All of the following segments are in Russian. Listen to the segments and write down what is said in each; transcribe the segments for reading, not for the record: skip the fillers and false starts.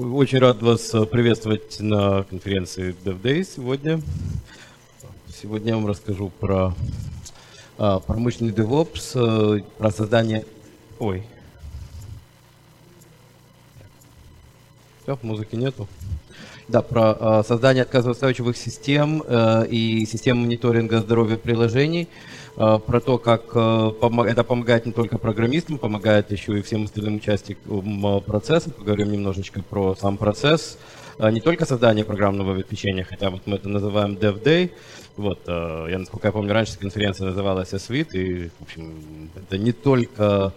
Очень рад вас приветствовать на конференции DevDay сегодня. Сегодня я вам расскажу про промышленный DevOps, про создание... Все, музыки нету. Да, про создание отказоустойчивых систем и систем мониторинга здоровья приложений, про то, как это помогает не только программистам, помогает еще и всем остальным участникам процесса. Поговорим немножечко про сам процесс, не только создание программного обеспечения, хотя вот мы это называем DevDay. Вот, я, насколько я помню, раньше конференция называлась Suite, и, в общем, это не только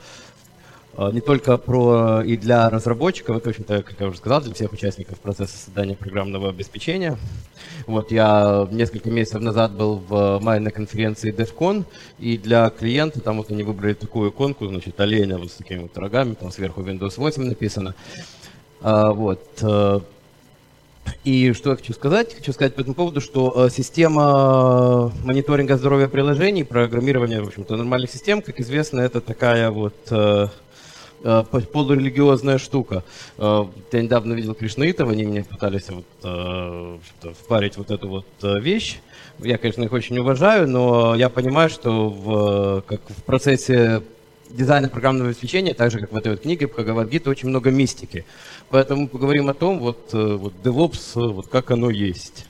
про и для разработчиков, это, в общем-то, как я уже сказал, для всех участников процесса создания программного обеспечения. Вот я несколько месяцев назад был в мае на конференции DevCon, и для клиента там вот они выбрали такую иконку, значит, оленя вот с такими вот рогами, там сверху Windows 8 написано. И что я хочу сказать? Хочу сказать по этому поводу, что система мониторинга здоровья приложений, программирования, в общем-то, нормальных систем, как известно, это такая вот полурелигиозная штука. Я недавно видел Кришнаитов, они мне пытались впарить вот эту вот вещь. Я, конечно, их очень уважаю, но я понимаю, что как в процессе дизайна программного обеспечения, так же, как в этой вот книге Бхагавад-гиты, очень много мистики. Поэтому поговорим о том, вот DevOps, вот как оно есть.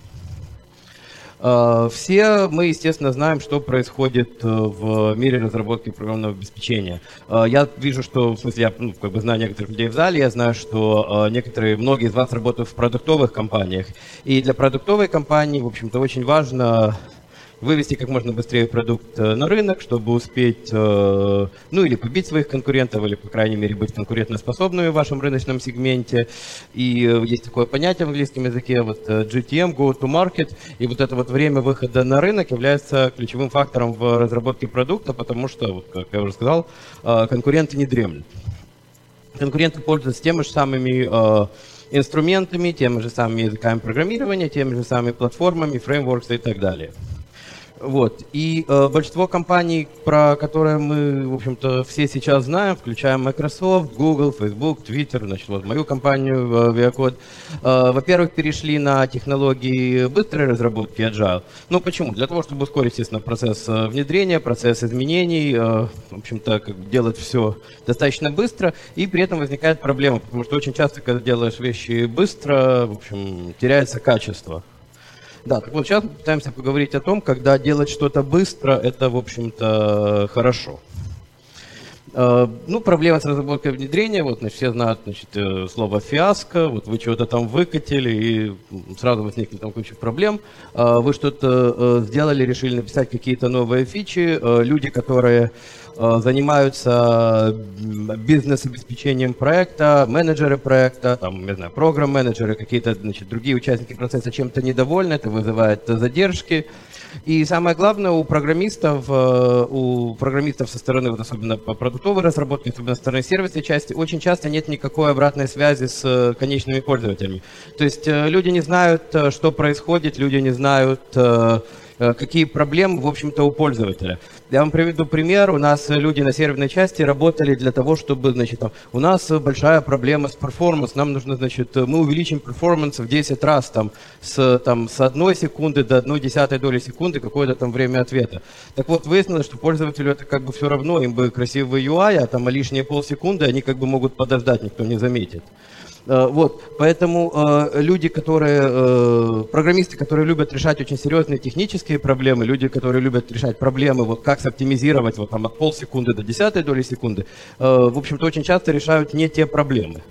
Все мы, естественно, знаем, что происходит в мире разработки программного обеспечения. Я вижу, что, в смысле, я знаю некоторых людей в зале, я знаю, что многие из вас работают в продуктовых компаниях. И для продуктовой компании, в общем-то, очень важно вывести как можно быстрее продукт на рынок, чтобы успеть, или побить своих конкурентов, или, по крайней мере, быть конкурентоспособными в вашем рыночном сегменте. И есть такое понятие в английском языке, вот GTM, Go to Market, и вот это вот время выхода на рынок является ключевым фактором в разработке продукта, потому что, вот, как я уже сказал, конкуренты не дремлют. Конкуренты пользуются теми же самыми инструментами, теми же самыми языками программирования, теми же самыми платформами, фреймворками и так далее. Вот. И большинство компаний, про которые мы, в общем-то, все сейчас знаем, включая Microsoft, Google, Facebook, Twitter, значит, вот мою компанию ViaCode, во-первых, перешли на технологии быстрой разработки Agile. Ну, почему? Для того, чтобы ускорить, естественно, процесс внедрения, процесс изменений, в общем-то, делать все достаточно быстро, и при этом возникает проблема, потому что очень часто, когда делаешь вещи быстро, в общем, теряется качество. Да, так вот сейчас мы пытаемся поговорить о том, когда делать что-то быстро, это, в общем-то, хорошо. Проблема с разработкой внедрения, вот, значит, все знают, значит, слово фиаско, вот вы чего-то там выкатили, и сразу возникли там куча проблем. Вы что-то сделали, решили написать какие-то новые фичи, люди, которые занимаются бизнес-обеспечением проекта, менеджеры проекта, там, не знаю, программ-менеджеры, какие-то, значит, другие участники процесса чем-то недовольны, это вызывает задержки. И самое главное, у программистов со стороны, вот особенно по продуктовой разработке, особенно со стороны сервисной части, очень часто нет никакой обратной связи с конечными пользователями. То есть люди не знают, что происходит, люди не знают, какие проблемы, в общем-то, у пользователя. Я вам приведу пример. У нас люди на серверной части работали для того, чтобы, значит, у нас большая проблема с перформанс. Нам нужно, значит, мы увеличим перформанс в 10 раз, там, с 1 секунды до 1/10 доли секунды какое-то там время ответа. Так вот, выяснилось, что пользователю это как бы все равно, им бы красивый UI, а там лишние полсекунды они как бы могут подождать, никто не заметит. Вот, поэтому программисты, которые любят решать очень серьезные технические проблемы, люди, которые любят решать проблемы, вот как соптимизировать вот, там, от полсекунды до 10 доли секунды, в общем-то, очень часто решают не те проблемы.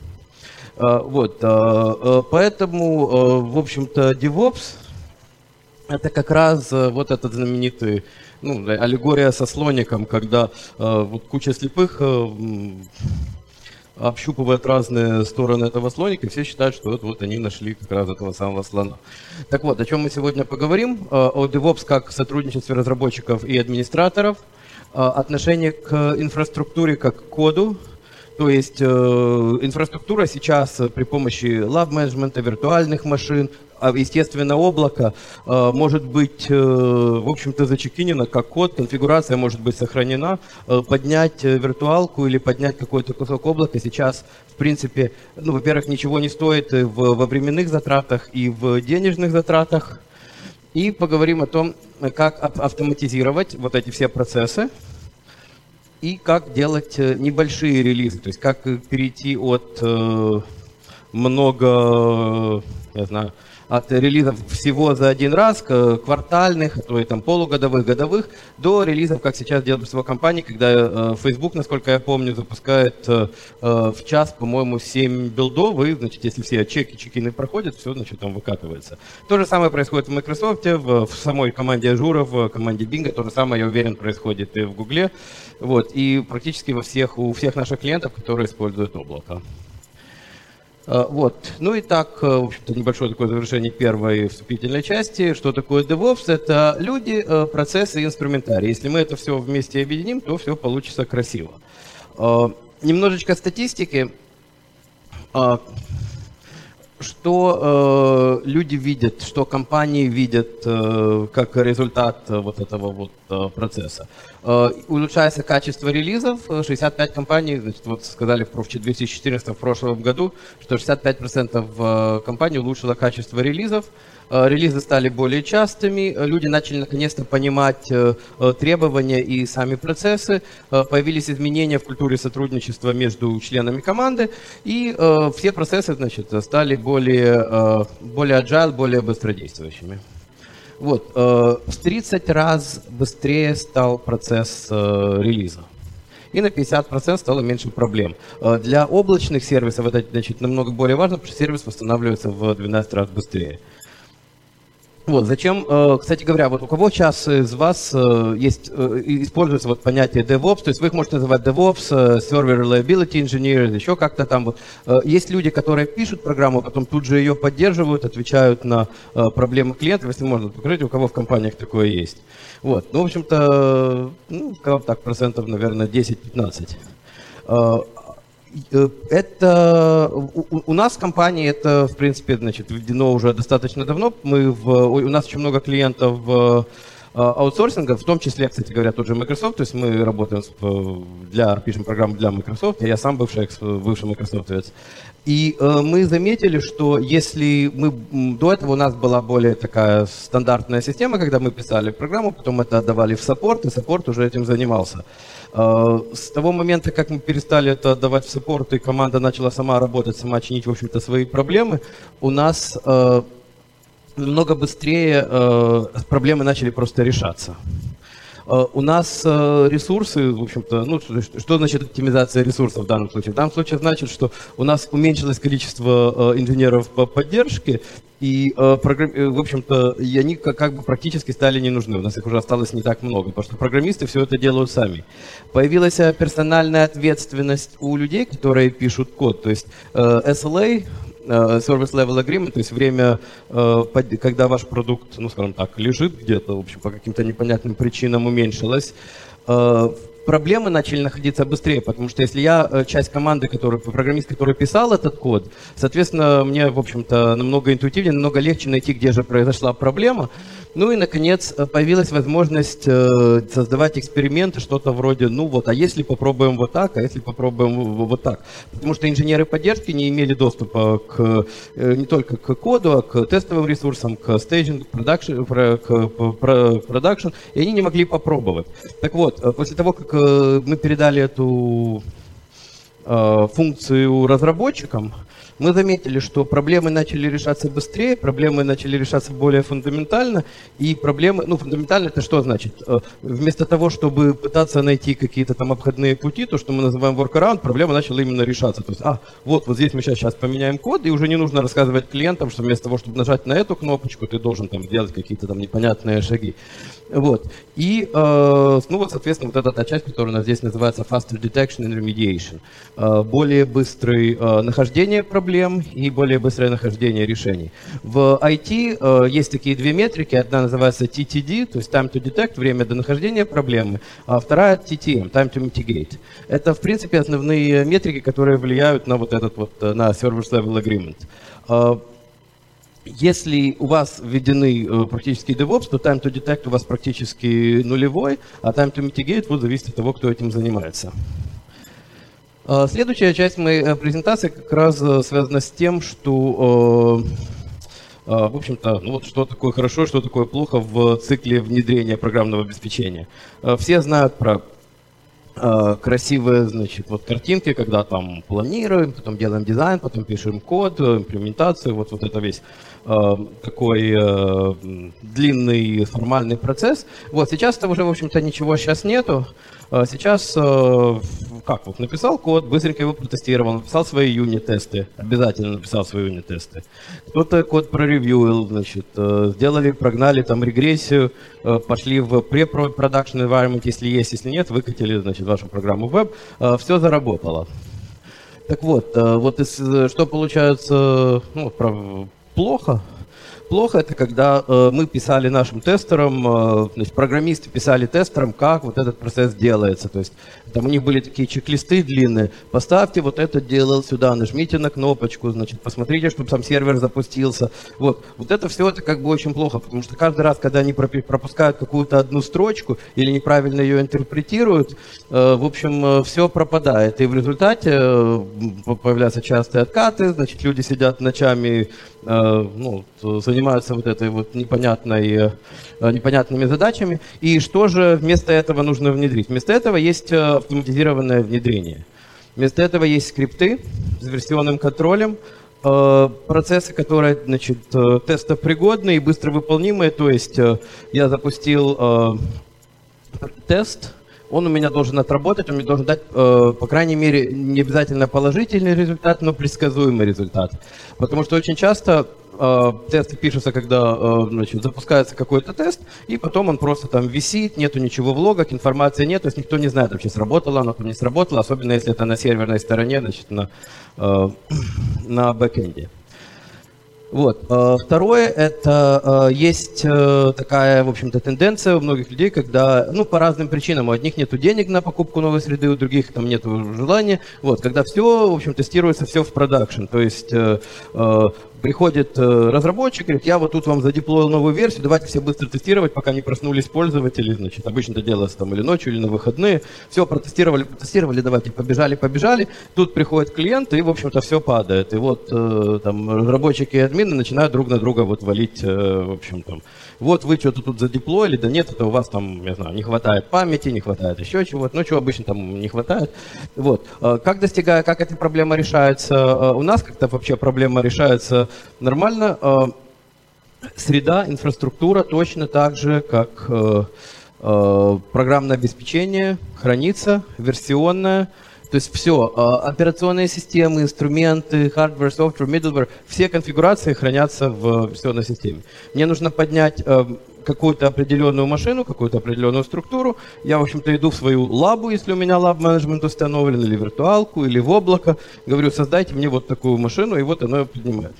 Поэтому, в общем-то, DevOps это как раз вот этот знаменитый, аллегория со слоником, когда вот куча слепых общупывают разные стороны этого слоника, и все считают, что вот они нашли как раз этого самого слона. Так вот, о чем мы сегодня поговорим? О DevOps как сотрудничестве разработчиков и администраторов, отношение к инфраструктуре как к коду, То есть инфраструктура сейчас при помощи лаб-менеджмента, виртуальных машин, естественно, облако может быть, в общем-то, зачекинено как код, конфигурация может быть сохранена. Поднять виртуалку или поднять какой-то кусок облака сейчас, в принципе, ну, во-первых, ничего не стоит во временных затратах и в денежных затратах. И поговорим о том, как автоматизировать вот эти все процессы. И как делать небольшие релизы, то есть как перейти от от релизов всего за один раз, квартальных, а то и там полугодовых, годовых, до релизов, как сейчас делают большинство компаний, когда Facebook, насколько я помню, запускает в час, по-моему, 7 билдов, и, значит, если все чекины проходят, все, значит, там выкатывается. То же самое происходит в Microsoft, в самой команде Azure, в команде Bing, то же самое, я уверен, происходит и в Google, вот, и практически у всех наших клиентов, которые используют облако. Вот. Ну и так, в общем-то, небольшое такое завершение первой вступительной части. Что такое DevOps? Это люди, процессы и инструментарий. Если мы это все вместе объединим, то все получится красиво. Немножечко статистики. Что люди видят, что компании видят как результат вот этого вот процесса. Улучшается качество релизов. 65 компаний, значит, вот сказали в 2014 в прошлом году, что 65% компаний улучшило качество релизов. Релизы стали более частыми, люди начали наконец-то понимать требования и сами процессы, появились изменения в культуре сотрудничества между членами команды, и все процессы, значит, стали более agile, более быстродействующими. Вот, в 30 раз быстрее стал процесс релиза. И на 50% стало меньше проблем. Для облачных сервисов это, значит, намного более важно, потому что сервис восстанавливается в 12 раз быстрее. Вот, зачем, кстати говоря, вот у кого сейчас из вас используется вот понятие DevOps, то есть вы их можете называть DevOps, Server Reliability Engineer, еще как-то там. Вот. Есть люди, которые пишут программу, потом тут же ее поддерживают, отвечают на проблемы клиентов, если можно, покажите, у кого в компаниях такое есть. Вот, ну, в общем-то, ну, так, процентов, наверное, 10-15. Это у нас в компании это, в принципе, значит, введено уже достаточно давно. У нас очень много клиентов аутсорсинга, в том числе, кстати говоря, тот же Microsoft. То есть мы работаем пишем программу для Microsoft. Я сам бывший Microsoftовец. И мы заметили, что если до этого у нас была более такая стандартная система, когда мы писали программу, потом это отдавали в саппорт, и саппорт уже этим занимался. С того момента, как мы перестали это отдавать в саппорт, и команда начала сама работать, сама чинить, в общем-то, свои проблемы, у нас намного быстрее проблемы начали просто решаться. У нас ресурсы, в общем-то, ну, что значит оптимизация ресурсов в данном случае? В данном случае значит, что у нас уменьшилось количество инженеров по поддержке, и, в общем-то, они как бы практически стали не нужны. У нас их уже осталось не так много, потому что программисты все это делают сами. Появилась персональная ответственность у людей, которые пишут код, то есть SLA, Service Level Agreement, то есть время, когда ваш продукт, ну, скажем так, лежит где-то, в общем, по каким-то непонятным причинам уменьшилось, проблемы начали находиться быстрее, потому что если я часть команды, программист, который писал этот код, соответственно, мне, в общем-то, намного интуитивнее, намного легче найти, где же произошла проблема. Ну и, наконец, появилась возможность создавать эксперименты, что-то вроде, ну вот, а если попробуем вот так, а если попробуем вот так. Потому что инженеры поддержки не имели доступа не только к коду, а к тестовым ресурсам, к стейджингу, к продакшн, и они не могли попробовать. Так вот, после того, как мы передали эту функцию разработчикам, мы заметили, что проблемы начали решаться быстрее, проблемы начали решаться более фундаментально, и проблемы, ну, фундаментально это что значит? Вместо того, чтобы пытаться найти какие-то там обходные пути, то, что мы называем workaround, проблема начала именно решаться. То есть, вот здесь мы сейчас поменяем код, и уже не нужно рассказывать клиентам, что вместо того, чтобы нажать на эту кнопочку, ты должен там сделать какие-то там непонятные шаги. Вот. И, ну вот, соответственно, вот эта та часть, которая у нас здесь называется Faster Detection and Remediation. Более быстрое нахождение проблем, проблем и более быстрое нахождение решений. В IT есть такие две метрики. Одна называется TTD, то есть Time to Detect, время до нахождения проблемы, а вторая TTM, Time to Mitigate. Это, в принципе, основные метрики, которые влияют на вот этот вот, на Service Level Agreement. Если у вас введены практически DevOps, то Time to Detect у вас практически нулевой, а Time to Mitigate вот зависит от того, кто этим занимается. Следующая часть моей презентации как раз связана с тем, что, в общем-то, ну вот что такое хорошо, что такое плохо в цикле внедрения программного обеспечения. Все знают про красивые, значит, вот картинки, когда там планируем, потом делаем дизайн, потом пишем код, имплементацию, вот это весь такой длинный формальный процесс. Вот сейчас это уже, в общем-то, ничего сейчас нету. Сейчас, как вот, написал код, быстренько его протестировал, написал свои юнит-тесты, обязательно написал свои юнит-тесты. Кто-то код проревьюил, значит, сделали, прогнали там регрессию, пошли в pre-production environment, если есть, если нет, выкатили, значит, вашу программу в веб, все заработало. Так вот, что получается, ну, плохо? Плохо это когда мы писали нашим тестерам, значит, программисты писали тестерам, как вот этот процесс делается. То есть там у них были такие чек-листы длинные. Поставьте вот это дело сюда, нажмите на кнопочку, значит, посмотрите, чтобы сам сервер запустился. Вот это все это как бы очень плохо, потому что каждый раз, когда они пропускают какую-то одну строчку или неправильно ее интерпретируют, в общем, все пропадает. И в результате появляются частые откаты, значит, люди сидят ночами, ну, занимаются вот этой вот непонятными задачами. И что же вместо этого нужно внедрить? Вместо этого есть автоматизированное внедрение. Вместо этого есть скрипты с версионным контролем, процессы, которые, значит, тестопригодные и быстро выполнимые. То есть я запустил тест, он у меня должен отработать, он мне должен дать, по крайней мере, не обязательно положительный результат, но предсказуемый результат. Потому что очень часто тесты пишутся, когда, значит, запускается какой-то тест, и потом он просто там висит, нету ничего в логах, информации нет, то есть никто не знает, вообще сработало оно, не сработало, особенно если это на серверной стороне, значит, на бэкэнде. Вот. Второе, это есть такая, в общем-то, тенденция у многих людей, когда, ну, по разным причинам, у одних нету денег на покупку новой среды, у других там нету желания, вот, когда все, в общем, тестируется все в продакшн, то есть приходит разработчик, говорит, я вот тут вам задеплоил новую версию, давайте все быстро тестировать, пока не проснулись пользователи, значит, обычно это делается там или ночью, или на выходные, все, протестировали, давайте, побежали, тут приходит клиент, и, в общем-то, все падает, и вот там разработчики и админы начинают друг на друга вот валить, в общем, там, вот вы что-то тут задеплоили, да нет, это у вас там, я знаю, не хватает памяти, не хватает еще чего-то, ну, чего обычно там не хватает, вот. Как эта проблема решается? У нас как-то вообще проблема решается нормально. Среда, инфраструктура точно так же, как программное обеспечение хранится, версионное. То есть все, операционные системы, инструменты, hardware, software, middleware, все конфигурации хранятся в версионной системе. Мне нужно поднять какую-то определенную машину, какую-то определенную структуру. Я, в общем-то, иду в свою лабу, если у меня лаб-менеджмент установлен, или виртуалку, или в облако. Говорю, создайте мне вот такую машину, и вот оно ее поднимает.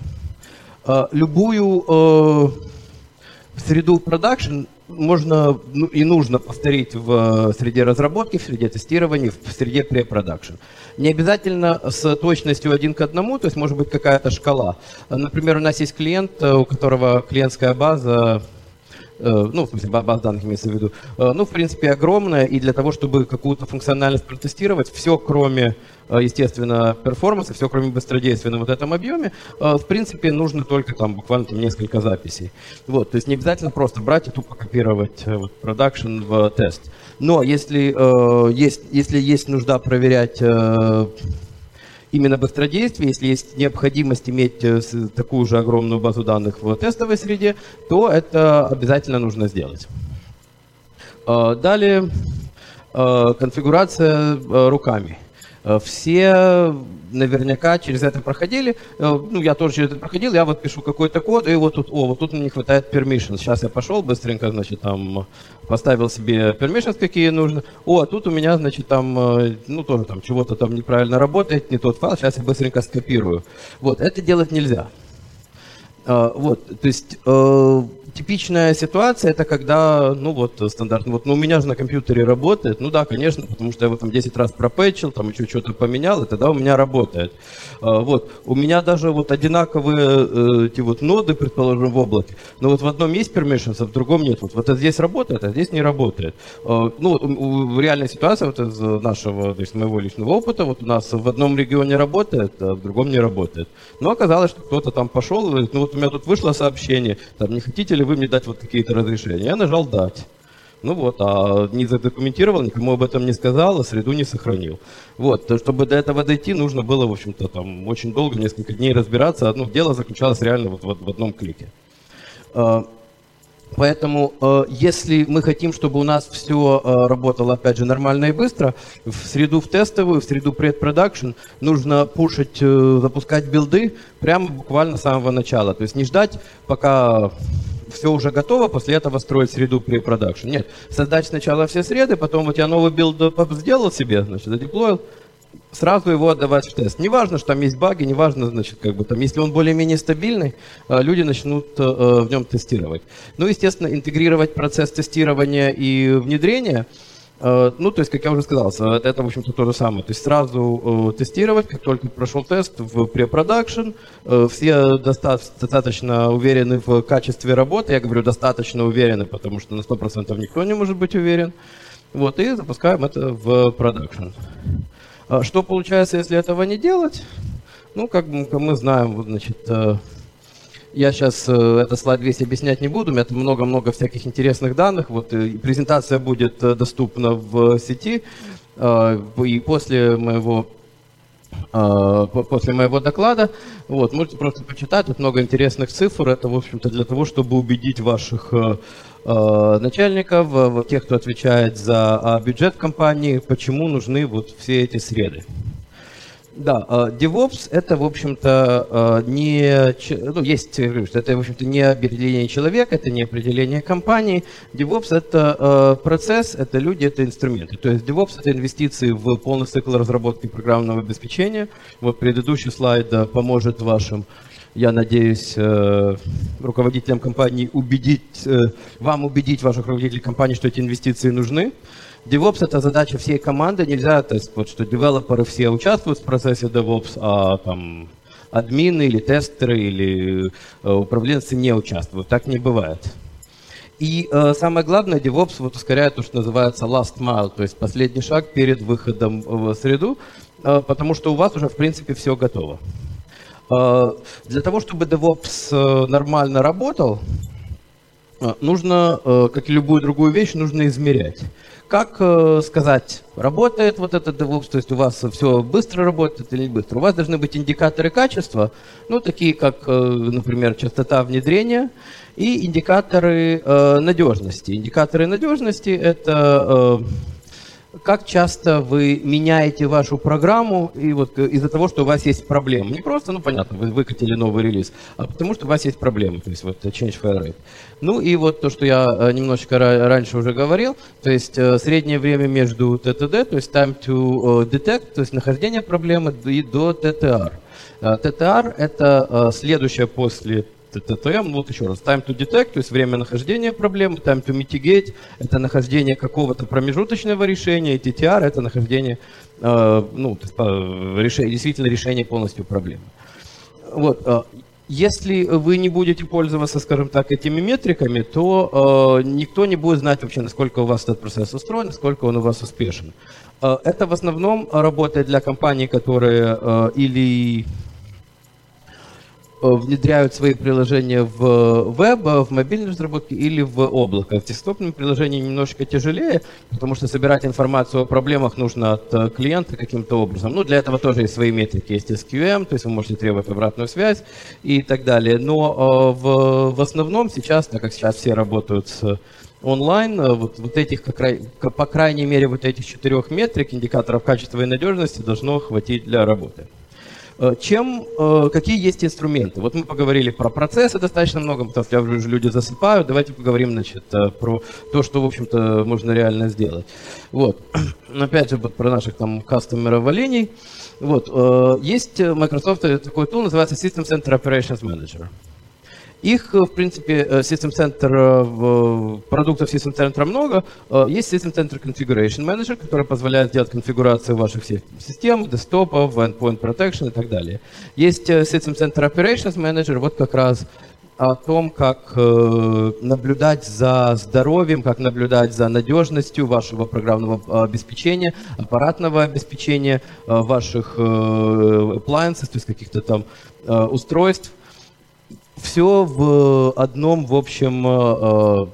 Любую среду продакшн можно и нужно повторить в среде разработки, в среде тестирования, в среде препродакшн. Не обязательно с точностью 1 к 1, то есть может быть какая-то шкала. Например, у нас есть клиент, у которого клиентская база, ну, в смысле, база данных имеется в виду, ну, в принципе, огромная, и для того, чтобы какую-то функциональность протестировать, все, кроме, естественно, перформанса, все, кроме быстродействия на вот этом объеме, в принципе, нужно только там буквально там, несколько записей. Вот, то есть не обязательно просто брать и тупо копировать продакшн в тест. Но если есть нужда проверять именно быстродействие, если есть необходимость иметь такую же огромную базу данных в тестовой среде, то это обязательно нужно сделать. Далее конфигурация руками. Все наверняка через это проходили. Ну, я тоже через это проходил, я вот пишу какой-то код, и вот тут, вот тут мне не хватает permissions. Сейчас я пошел быстренько, значит, там поставил себе permissions, какие нужно. А тут у меня, значит, там, ну, тоже там чего-то там неправильно работает, не тот файл, сейчас я быстренько скопирую. Вот, это делать нельзя. Вот, то есть типичная ситуация это когда, ну вот стандартно, вот, ну у меня же на компьютере работает, ну да, конечно, потому что я его там 10 раз пропэтчил, там еще что-то поменял, и тогда у меня работает. Вот, у меня даже вот одинаковые эти вот ноды, предположим, в облаке, но вот в одном есть permissions, а в другом нет. Вот это здесь работает, а здесь не работает. Ну вот в реальной ситуации вот из нашего, то есть моего личного опыта, вот у нас в одном регионе работает, а в другом не работает. Но оказалось, что кто-то там пошел, и говорит, ну вот у меня тут вышло сообщение, там, не хотите ли вы мне дать вот какие-то разрешения? Я нажал «дать». Ну вот, а не задокументировал, никому об этом не сказал, а среду не сохранил. Вот, чтобы до этого дойти, нужно было, в общем-то, там очень долго, несколько дней разбираться. Одно дело заключалось реально вот в одном клике. Поэтому, если мы хотим, чтобы у нас все работало, опять же, нормально и быстро, в среду в тестовую, в среду предпродакшн нужно пушить, запускать билды прямо буквально с самого начала. То есть не ждать, пока все уже готово, после этого строить среду препродакшн. Нет, создать сначала все среды, потом вот я новый билд сделал себе, значит, задеплоил, сразу его отдавать в тест. Неважно, что там есть баги, неважно, значит, как бы там, если он более-менее стабильный, люди начнут в нем тестировать. Ну, естественно, интегрировать процесс тестирования и внедрения, ну, то есть, как я уже сказал, это, в общем-то, то же самое. То есть сразу тестировать, как только прошел тест в препродакшн, все достаточно уверены в качестве работы. Я говорю достаточно уверены, потому что на 100% никто не может быть уверен. Вот, и запускаем это в продакшн. Что получается, если этого не делать? Ну, как мы знаем, вот, значит, я сейчас это слайд весь объяснять не буду, у меня там много-много всяких интересных данных. Вот, презентация будет доступна в сети, и после моего доклада, вот, можете просто почитать, тут много интересных цифр. Это, в общем-то, для того, чтобы убедить ваших начальников, тех, кто отвечает за бюджет компании, почему нужны вот все эти среды. Да, DevOps это, в общем-то, не, ну, есть, это, в общем-то, не определение человека, это не определение компании. DevOps это процесс, это люди, это инструменты. То есть DevOps это инвестиции в полный цикл разработки программного обеспечения. Вот предыдущий слайд поможет вашим, я надеюсь, руководителям компании вам убедить ваших руководителей компании, что эти инвестиции нужны. DevOps – это задача всей команды. Нельзя, то есть, вот, что девелоперы все участвуют в процессе DevOps, а там админы или тестеры или управленцы не участвуют. Так не бывает. И самое главное, DevOps вот ускоряет то, что называется last mile, то есть последний шаг перед выходом в среду, потому что у вас уже, в принципе, все готово. Для того, чтобы DevOps нормально работал, нужно, как и любую другую вещь, нужно измерять. Как сказать, работает вот этот DevOps, то есть у вас все быстро работает или не быстро? У вас должны быть индикаторы качества, ну, такие как, например, частота внедрения и индикаторы надежности. Индикаторы надежности – это как часто вы меняете вашу программу и вот из-за того, что у вас есть проблемы. Не просто, ну понятно, вы выкатили новый релиз, а потому что у вас есть проблемы, то есть вот change file rate. Ну и вот то, что я немножечко раньше уже говорил, то есть среднее время между TTD, то есть time to detect, то есть нахождение проблемы, и до TTR. TTR это следующее после TTM, вот еще раз, time to detect, то есть время нахождения проблемы, time to mitigate, это нахождение какого-то промежуточного решения, и TTR это нахождение, ну, действительно решение полностью проблемы. Вот. Если вы не будете пользоваться, скажем так, этими метриками, то никто не будет знать вообще, насколько у вас этот процесс устроен, насколько он у вас успешен. Это в основном работает для компаний, которые или внедряют свои приложения в веб, в мобильной разработке или в облако. В десктопном приложении немножечко тяжелее, потому что собирать информацию о проблемах нужно от клиента каким-то образом. Ну, для этого тоже есть свои метрики. Есть SQM, то есть вы можете требовать обратную связь и так далее. Но в основном сейчас, так как сейчас все работают с онлайн, вот этих, по крайней мере, вот этих 4 метрик, индикаторов качества и надежности должно хватить для работы. Какие есть инструменты? Вот мы поговорили про процессы достаточно много, потому что уже люди засыпают. Давайте поговорим, значит, про то, что, в общем-то, можно реально сделать. Вот. Опять же, вот про наших там кастомеров оленей. Вот. Есть в Microsoft такой tool, называется System Center Operations Manager. Их, в принципе, System Center, продуктов System Center много. Есть System Center Configuration Manager, который позволяет сделать конфигурацию ваших систем, десктопов, endpoint protection и так далее. Есть System Center Operations Manager, вот как раз о том, как наблюдать за здоровьем, как наблюдать за надежностью вашего программного обеспечения, аппаратного обеспечения, ваших appliances, то есть каких-то там устройств. Все в одном, в общем,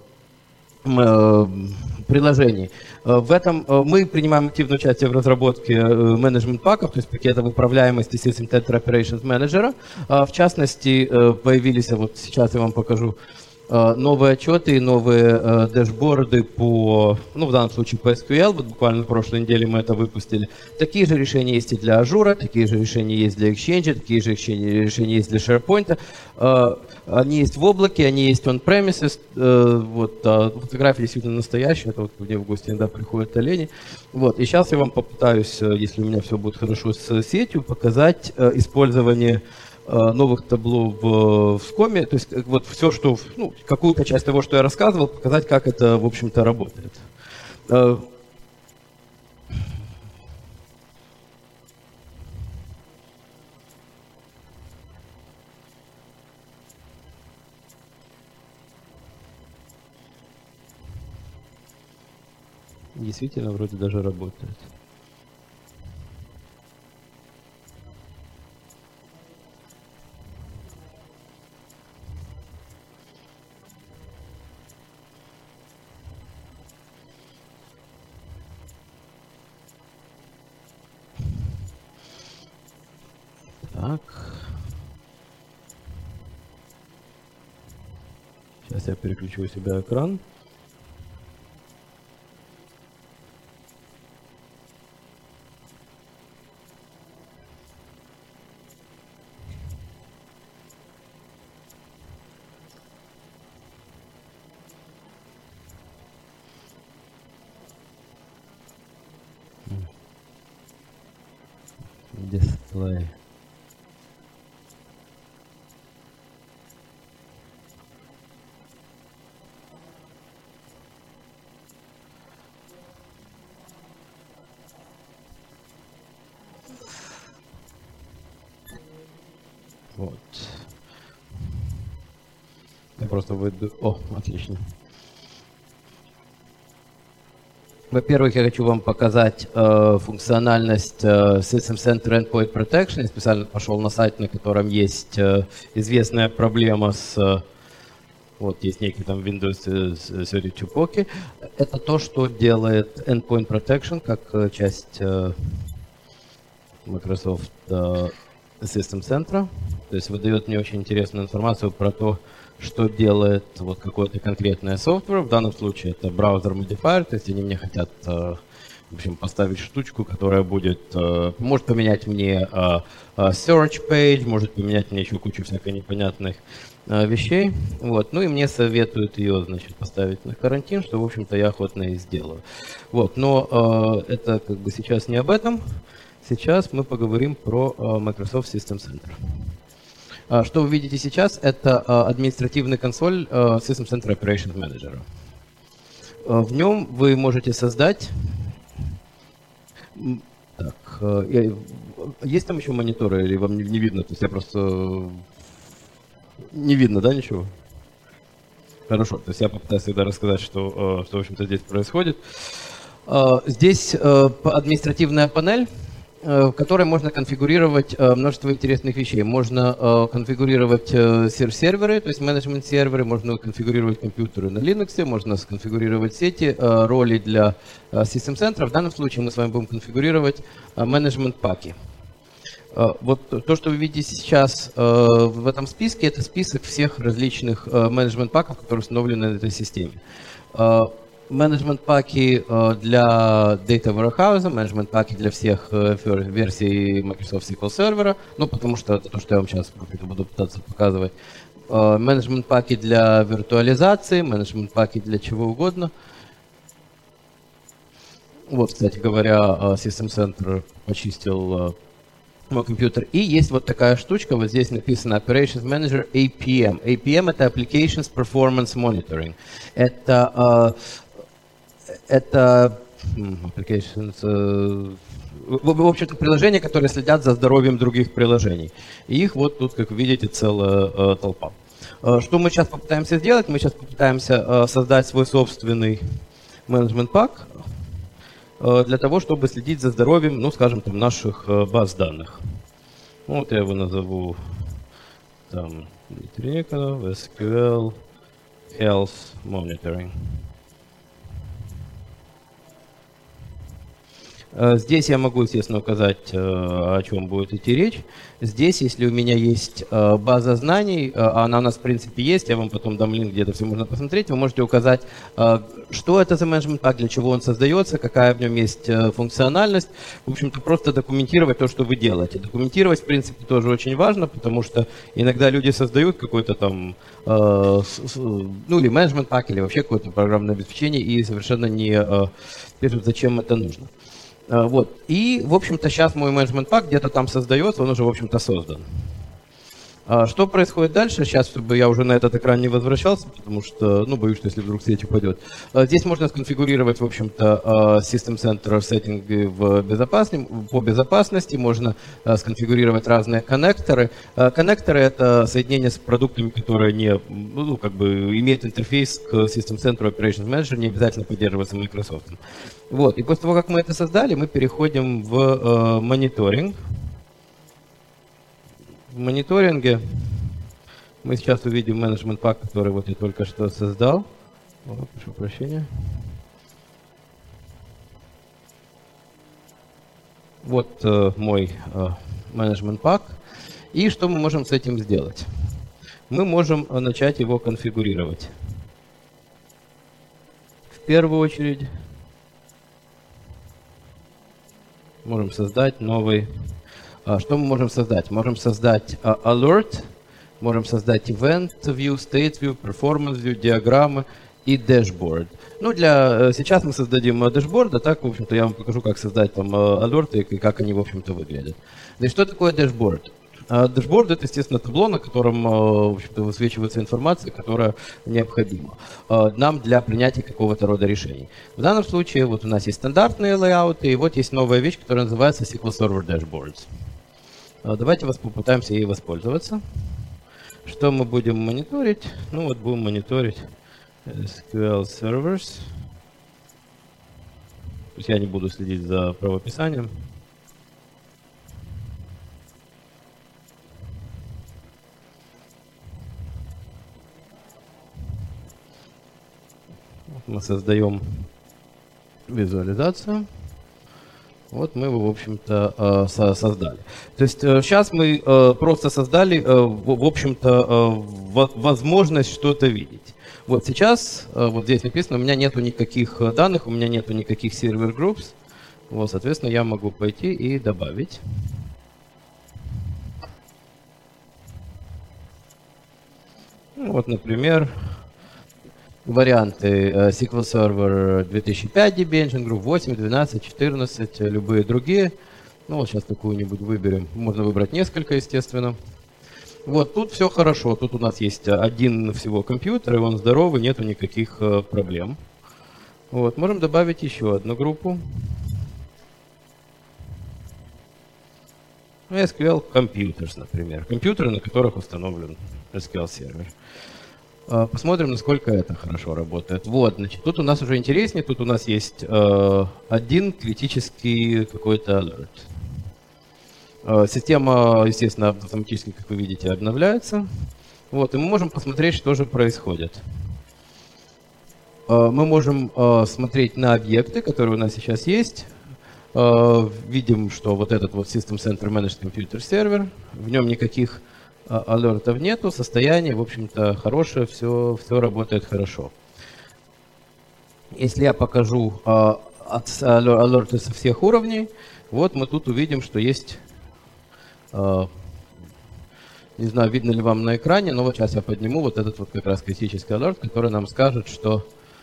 приложении. В этом мы принимаем активное участие в разработке менеджмент-паков, то есть пакетов управляемости System Center Operations Manager. В частности, появились, вот сейчас я вам покажу, новые отчеты и новые дэшборды по, ну, в данном случае по SQL, вот буквально на прошлой неделе мы это выпустили. Такие же решения есть и для Azure, такие же решения есть для Exchange, такие же решения есть для SharePoint. Они есть в облаке, они есть on-premises. Вот, фотографии действительно настоящие, это вот мне в гости иногда приходят олени. Вот, и сейчас я вам попытаюсь, если у меня все будет хорошо с сетью, показать использование новых табло в Scom, то есть вот все, что, ну, какую-то часть того, что я рассказывал, показать, как это, в общем-то, работает. Действительно, вроде даже работает. Так. Сейчас я переключу у себя экран. Дисплей. Вот. Я просто выйду. О, отлично. Во-первых, я хочу вам показать функциональность System Center Endpoint Protection. Я специально пошел на сайт, на котором есть известная проблема с... Вот есть некий там Windows 32 Pocky. Это то, что делает Endpoint Protection как часть Microsoft System Center. То есть выдает мне очень интересную информацию про то, что делает вот какой-то конкретный софтвер. В данном случае это браузер modifier, то есть они мне хотят, в общем, поставить штучку, которая будет, может поменять мне search page, может поменять мне еще кучу всякой непонятных вещей. Вот. Ну и мне советуют ее, значит, поставить на карантин, что, в общем-то, я охотно и сделаю. Вот. Но это как бы сейчас не об этом. Сейчас мы поговорим про Microsoft System Center. Что вы видите сейчас, это административный консоль System Center Operations Manager. В нем вы можете создать... Так, есть там еще мониторы или вам не видно? То есть я просто... Не видно, да, ничего? Хорошо, то есть я попытаюсь всегда рассказать, что в общем-то, здесь происходит. Здесь административная панель, в которой можно конфигурировать множество интересных вещей. Можно конфигурировать серверы, то есть менеджмент-серверы, можно конфигурировать компьютеры на Linux, можно сконфигурировать сети, роли для System Center. В данном случае мы с вами будем конфигурировать менеджмент-паки. Вот то, что вы видите сейчас в этом списке, это список всех различных менеджмент-паков, которые установлены на этой системе. Менеджмент-паки для Data Warehouse, менеджмент-паки для всех версий Microsoft SQL Server, ну, потому что это то, что я вам сейчас буду пытаться показывать. Менеджмент-паки для виртуализации, менеджмент-паки для чего угодно. Вот, кстати говоря, System Center почистил мой компьютер. И есть вот такая штучка, вот здесь написано Operations Manager APM. APM — это Applications Performance Monitoring. Это applications, в общем-то, приложения, которые следят за здоровьем других приложений. И их вот тут, как вы видите, целая толпа. Что мы сейчас попытаемся сделать? Мы сейчас попытаемся создать свой собственный менеджмент-пак для того, чтобы следить за здоровьем, ну, скажем, там, наших баз данных. Вот я его назову там SQL Health Monitoring. Здесь я могу, естественно, указать, о чем будет идти речь. Здесь, если у меня есть база знаний, а она у нас, в принципе, есть, я вам потом дам линк, где это все можно посмотреть, вы можете указать, что это за менеджмент-пак, для чего он создается, какая в нем есть функциональность. В общем-то, просто документировать то, что вы делаете. Документировать, в принципе, тоже очень важно, потому что иногда люди создают какой-то там, ну, или менеджмент-пак, или вообще какое-то программное обеспечение, и совершенно не пишут, зачем это нужно. Вот. И, в общем-то, сейчас мой менеджмент-пак где-то там создается, он уже, в общем-то, создан. Что происходит дальше? Сейчас, чтобы я уже на этот экран не возвращался, потому что, ну, боюсь, что если вдруг сеть упадет. Здесь можно сконфигурировать, в общем-то, System Center сеттинги по безопасности, можно сконфигурировать разные коннекторы. Коннекторы — это соединение с продуктами, которые не, ну, как бы имеют интерфейс к System Center Operations Manager, не обязательно поддерживаться Microsoft. Вот. И после того, как мы это создали, мы переходим в мониторинг. В мониторинге мы сейчас увидим менеджмент-пак, который вот я только что создал. Прошу прощения. Вот мой менеджмент-пак. И что мы можем с этим сделать? Мы можем начать его конфигурировать. В первую очередь можем создать новый. Что мы можем создать? Можем создать alert, можем создать event view, state view, performance view, диаграммы и dashboard. Ну, сейчас мы создадим dashboard, а так, в общем-то, я вам покажу, как создать там алерты и как они, в общем-то, выглядят. Значит, что такое dashboard? Dashboard — это, естественно, табло, на котором, в общем-то, высвечивается информация, которая необходима нам для принятия какого-то рода решений. В данном случае вот у нас есть стандартные лейауты, и вот есть новая вещь, которая называется SQL Server Dashboards. Давайте попытаемся ей воспользоваться. Что мы будем мониторить? Ну вот будем мониторить SQL Servers. То есть я не буду следить за правописанием. Мы создаем визуализацию. Вот мы его, в общем-то, создали. То есть сейчас мы просто создали, в общем-то, возможность что-то видеть. Вот сейчас, вот здесь написано, у меня нету никаких данных, у меня нету никаких server groups. Вот, соответственно, я могу пойти и добавить. Ну, вот, например, варианты SQL Server 2005 DB, Engine Group 8, 12, 14, любые другие. Ну вот сейчас какую-нибудь выберем. Можно выбрать несколько, естественно. Вот тут все хорошо. Тут у нас есть один всего компьютер, и он здоровый, нету никаких проблем. Вот, можем добавить еще одну группу. SQL Computers, например. Компьютеры, на которых установлен SQL сервер. Посмотрим, насколько это хорошо работает. Вот, значит, тут у нас уже интереснее. Тут у нас есть один критический какой-то alert. Система, естественно, автоматически, как вы видите, обновляется. Вот, и мы можем посмотреть, что же происходит. Мы можем смотреть на объекты, которые у нас сейчас есть. Видим, что вот этот вот System Center Managed Computer Server, в нем никаких алертов нету, состояние, в общем-то, хорошее, все работает хорошо. Если я покажу алерты со всех уровней, вот мы тут увидим, что есть, не знаю, видно ли вам на экране, но вот сейчас я подниму вот этот вот как раз критический алерт, который нам скажет, что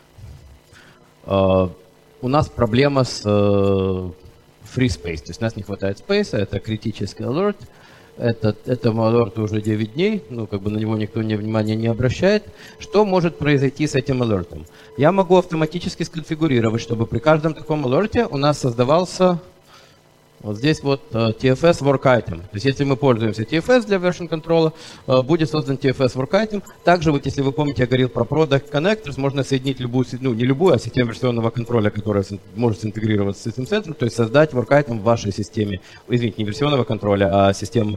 у нас проблема с free space, то есть у нас не хватает спейса, это критический алерт. Этому алерту уже 9 дней, ну, как бы на него никто внимания не обращает. Что может произойти с этим алертом? Я могу автоматически сконфигурировать, чтобы при каждом таком алерте у нас создавался вот здесь вот TFS Work Item. То есть если мы пользуемся TFS для version control, будет создан TFS Work Item. Также, вот если вы помните, я говорил про Product Connectors, можно соединить любую, ну не любую, а систему версионного контроля, которая может интегрироваться с System Center, то есть создать Work Item в вашей системе, извините, не версионного контроля, а систем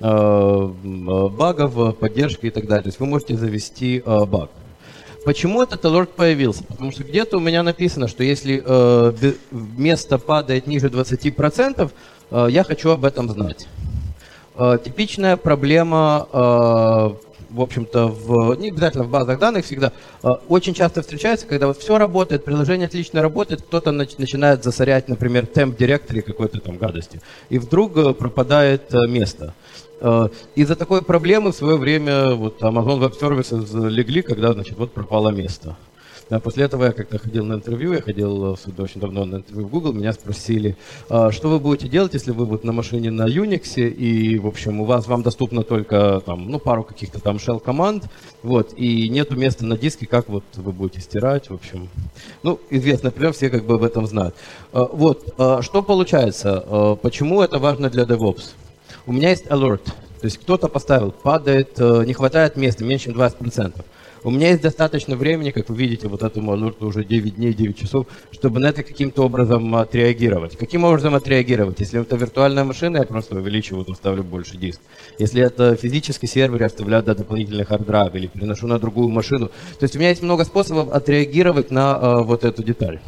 багов, поддержки и так далее. То есть вы можете завести баг. Почему этот алерт появился? Потому что где-то у меня написано, что если место падает ниже 20%, я хочу об этом знать. Типичная проблема, в общем-то, не обязательно в базах данных всегда, очень часто встречается, когда вот все работает, приложение отлично работает, кто-то начинает засорять, например, temp директории какой-то там гадости, и вдруг пропадает место. Из-за такой проблемы в свое время вот Amazon Web Services легли, когда, значит, вот пропало место. А после этого я как-то ходил на интервью, я ходил очень давно на интервью в Google, меня спросили, что вы будете делать, если вы вот на машине на Unix, и, в общем, вам доступно только там, ну, пару каких-то там shell команд, вот, и нету места на диске, как вот вы будете стирать, в общем. Ну, известно, например, все как бы об этом знают. Вот, что получается, почему это важно для DevOps? У меня есть alert, то есть кто-то поставил, падает, не хватает места, меньше чем 20%. У меня есть достаточно времени, как вы видите, вот этому алерту уже 9 дней, 9 часов, чтобы на это каким-то образом отреагировать. Каким образом отреагировать? Если это виртуальная машина, я просто увеличиваю, вставлю больше диск. Если это физический сервер, я вставляю дополнительный хард-драйв или переношу на другую машину. То есть у меня есть много способов отреагировать на вот эту деталь.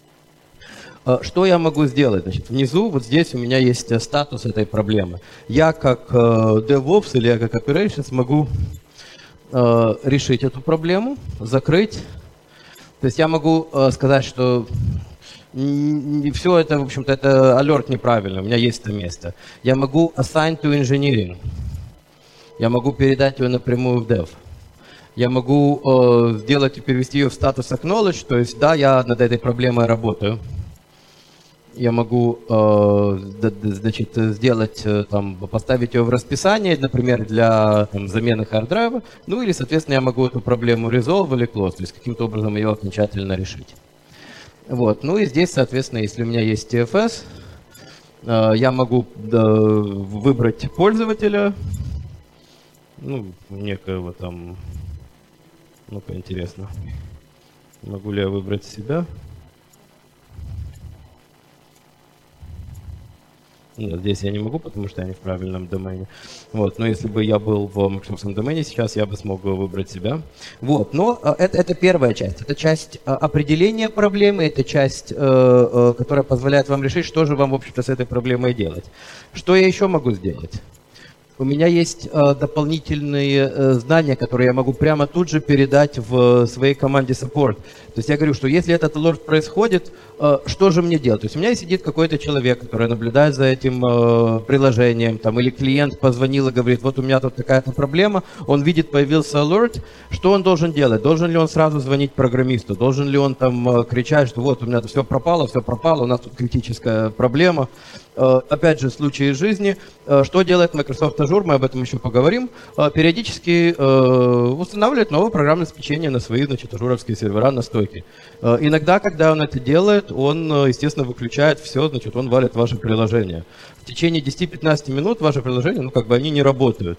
Что я могу сделать? Значит, внизу, вот здесь у меня есть статус этой проблемы. Я как DevOps или я как Operations могу решить эту проблему, закрыть. То есть я могу сказать, что все это, в общем-то, это алерт неправильно, у меня есть это место. Я могу assign to engineering. Я могу передать ее напрямую в dev. Я могу сделать и перевести ее в статус acknowledge, то есть да, я над этой проблемой работаю. Я могу, значит, сделать, там, поставить ее в расписание, например, для там, замены хард-драйва, ну или, соответственно, я могу эту проблему resolve или close, то есть каким-то образом ее окончательно решить. Вот, ну и здесь, соответственно, если у меня есть TFS, я могу выбрать пользователя, ну, некоего там, ну-ка, интересно, могу ли я выбрать себя? Нет, здесь я не могу, потому что я не в правильном домене. Вот, но если бы я был в Microsoft домене сейчас, я бы смог выбрать себя. Вот, но это первая часть. Это часть определения проблемы, это часть, которая позволяет вам решить, что же вам, в общем-то, с этой проблемой делать. Что я еще могу сделать? У меня есть дополнительные знания, которые я могу прямо тут же передать в своей команде support. То есть я говорю, что если этот алерт происходит, что же мне делать? То есть у меня сидит какой-то человек, который наблюдает за этим приложением, там, или клиент позвонил и говорит, вот у меня тут такая-то проблема, он видит, появился алерт, что он должен делать? Должен ли он сразу звонить программисту? Должен ли он там кричать, что вот у меня все пропало, у нас тут критическая проблема? Опять же, случаи из жизни. Что делает Microsoft Azure, мы об этом еще поговорим. Периодически устанавливает новое программное обеспечение на свои, значит, ажуровские сервера на стойке. Иногда, когда он это делает, он, естественно, выключает все, значит, он валит ваше приложение. В течение 10-15 минут ваше приложение, ну, как бы они не работают.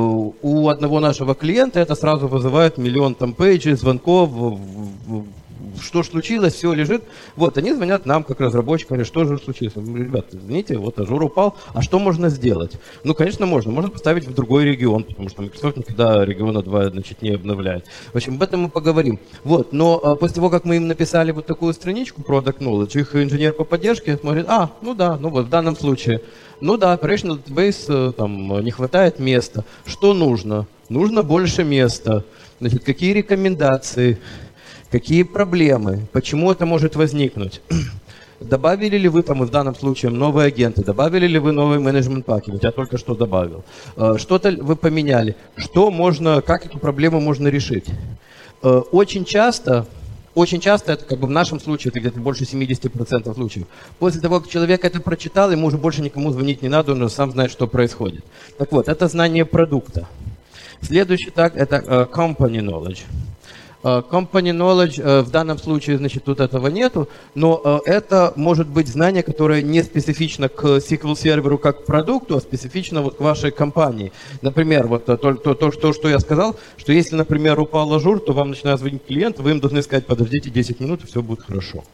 У одного нашего клиента это сразу вызывает миллион там пейджей, звонков, что ж случилось, все лежит. Вот, они звонят нам, как разработчикам, говорят, что же случилось. Мы говорим, ребята, извините, вот ажур упал, а что можно сделать? Ну, конечно, можно поставить в другой регион, потому что Microsoft никогда региона 2, значит, не обновляет. В общем, об этом мы поговорим. Вот, но после того, как мы им написали вот такую страничку Product Knowledge, их инженер по поддержке смотрит, ну да, ну вот в данном случае, ну да, Operational Database, там не хватает места. Что нужно? Нужно больше места. Значит, какие рекомендации, какие проблемы, почему это может возникнуть? Добавили ли вы там в данном случае новые агенты, добавили ли вы новый менеджмент пакет, я только что добавил. Что-то вы поменяли, что можно, как эту проблему можно решить? Очень часто это, как бы в нашем случае, это где-то больше 70% случаев. После того, как человек это прочитал, ему уже больше никому звонить не надо, он уже сам знает, что происходит. Так вот, это знание продукта. Следующий так, это company knowledge. Company knowledge в данном случае, значит, тут этого нету, но это может быть знание, которое не специфично к SQL серверу как к продукту, а специфично вот к вашей компании. Например, вот то, что я сказал, что если, например, упал ажур, то вам начинает звонить клиент, вы им должны сказать, подождите 10 минут, и все будет хорошо.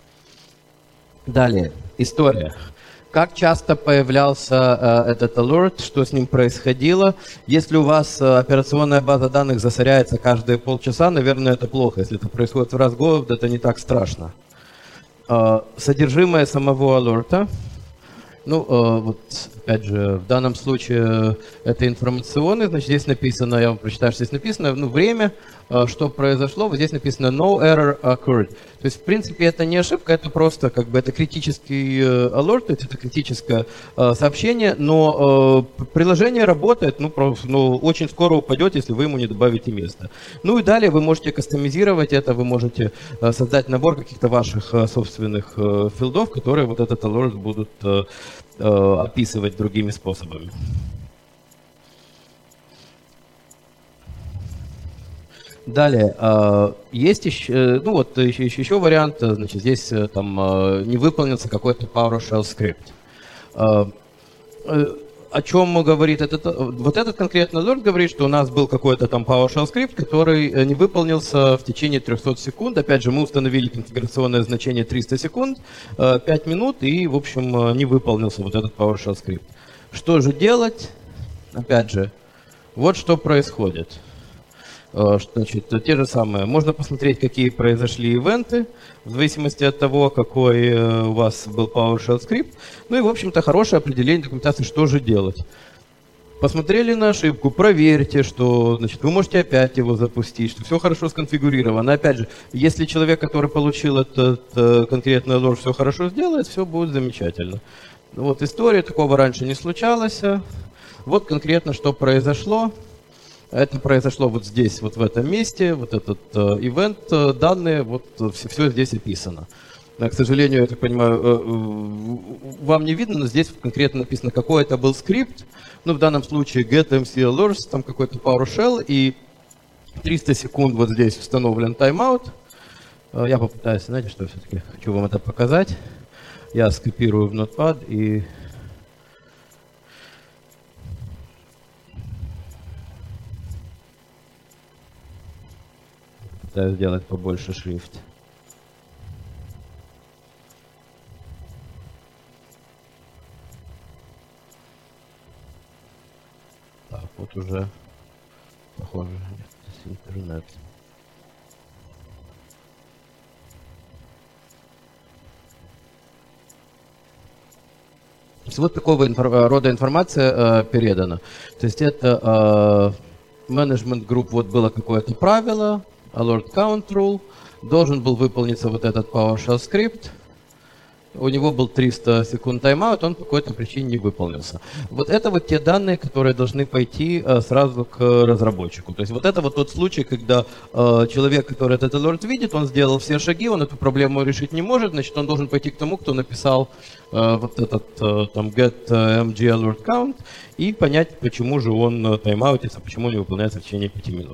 Далее, история. Как часто появлялся этот alert, что с ним происходило? Если у вас операционная база данных засоряется каждые полчаса, наверное, это плохо. Если это происходит в раз в год, это не так страшно. Содержимое самого алерта. Ну, вот, опять же, в данном случае это информационный, значит, здесь написано, я вам прочитаю, что здесь написано, ну, время, что произошло, вот здесь написано no error occurred. То есть, в принципе, это не ошибка, это просто, как бы, это критический alert, то есть это критическое сообщение, но приложение работает, ну, очень скоро упадет, если вы ему не добавите место. Ну и далее вы можете кастомизировать это, вы можете создать набор каких-то ваших собственных филдов, которые вот этот alert будут описывать другими способами. Далее, есть еще, ну вот еще вариант, значит, здесь там не выполнился какой-то PowerShell скрипт. О чем говорит вот этот конкретный alert говорит, что у нас был какой-то там PowerShell скрипт, который не выполнился в течение 300 секунд. Опять же, мы установили конфигурационное значение 300 секунд, 5 минут, и, в общем, не выполнился вот этот PowerShell скрипт. Что же делать? Опять же, вот что происходит. Значит, те же самые. Можно посмотреть, какие произошли ивенты, в зависимости от того, какой у вас был PowerShell скрипт. Ну и, в общем-то, хорошее определение документации, что же делать. Посмотрели на ошибку, проверьте, что, значит, вы можете опять его запустить, что все хорошо сконфигурировано. Опять же, если человек, который получил этот конкретный alert, все хорошо сделает, все будет замечательно. Вот история, такого раньше не случалось. Вот конкретно, что произошло. Это произошло вот здесь, вот в этом месте, вот этот ивент, данные, вот все здесь описано. К сожалению, я так понимаю, вам не видно, но здесь конкретно написано, какой это был скрипт. Ну, в данном случае getMC alerts, там какой-то PowerShell, и 300 секунд вот здесь установлен тайм-аут. Я попытаюсь, знаете, что все-таки хочу вам это показать. Я скопирую в Notepad и... Пытаюсь сделать побольше шрифт. Так, вот уже похоже, здесь интернет. Вот такого рода информация передана. То есть это management group, вот было какое-то правило, alert count rule, должен был выполниться вот этот PowerShell скрипт. У него был 300 секунд тайм-аут, он по какой-то причине не выполнился. Вот это вот те данные, которые должны пойти сразу к разработчику. То есть вот это вот тот случай, когда человек, который этот alert видит, он сделал все шаги, он эту проблему решить не может, значит, он должен пойти к тому, кто написал вот этот там get mg alert count и понять, почему же он тайм-аутится, почему он не выполняется в течение 5 минут.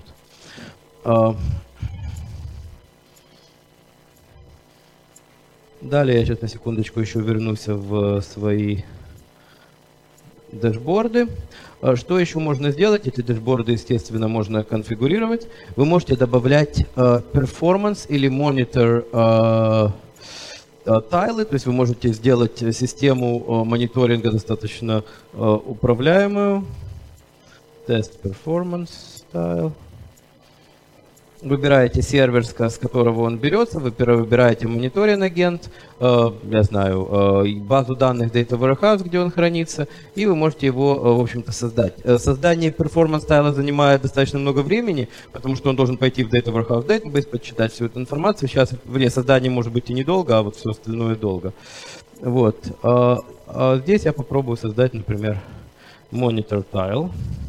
Далее я сейчас на секундочку еще вернусь в свои дашборды. Что еще можно сделать? Эти дашборды, естественно, можно конфигурировать. Вы можете добавлять performance или monitor тайлы, то есть вы можете сделать систему мониторинга достаточно управляемую. Test performance style. Выбираете сервер, с которого он берется, вы выбираете мониторинг агент, я знаю, базу данных Data Warehouse, где он хранится, и вы можете его, в общем-то, создать. Создание performance тайла занимает достаточно много времени, потому что он должен пойти в Data Warehouse Database, подсчитать всю эту информацию. Сейчас создание может быть и недолго, а вот все остальное долго. Вот. Здесь я попробую создать, например, monitor tile.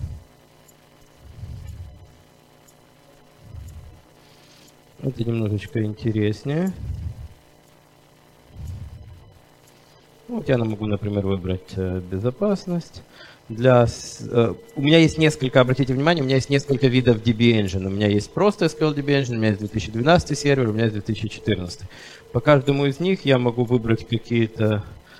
Это немножечко интереснее. Вот я могу, например, выбрать безопасность. У меня есть несколько, обратите внимание, у меня есть несколько видов DB Engine. У меня есть просто SQL DB Engine, у меня есть 2012 сервер, у меня есть 2014. По каждому из них я могу выбрать какие-то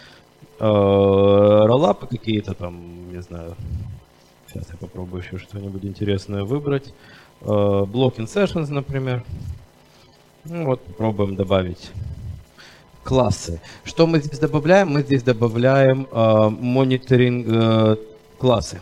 роллапы, какие-то там, не знаю. Сейчас я попробую еще что-нибудь интересное выбрать. Blocking Sessions, например. Ну, вот попробуем добавить классы. Что мы здесь добавляем? Мы здесь добавляем мониторинг классы.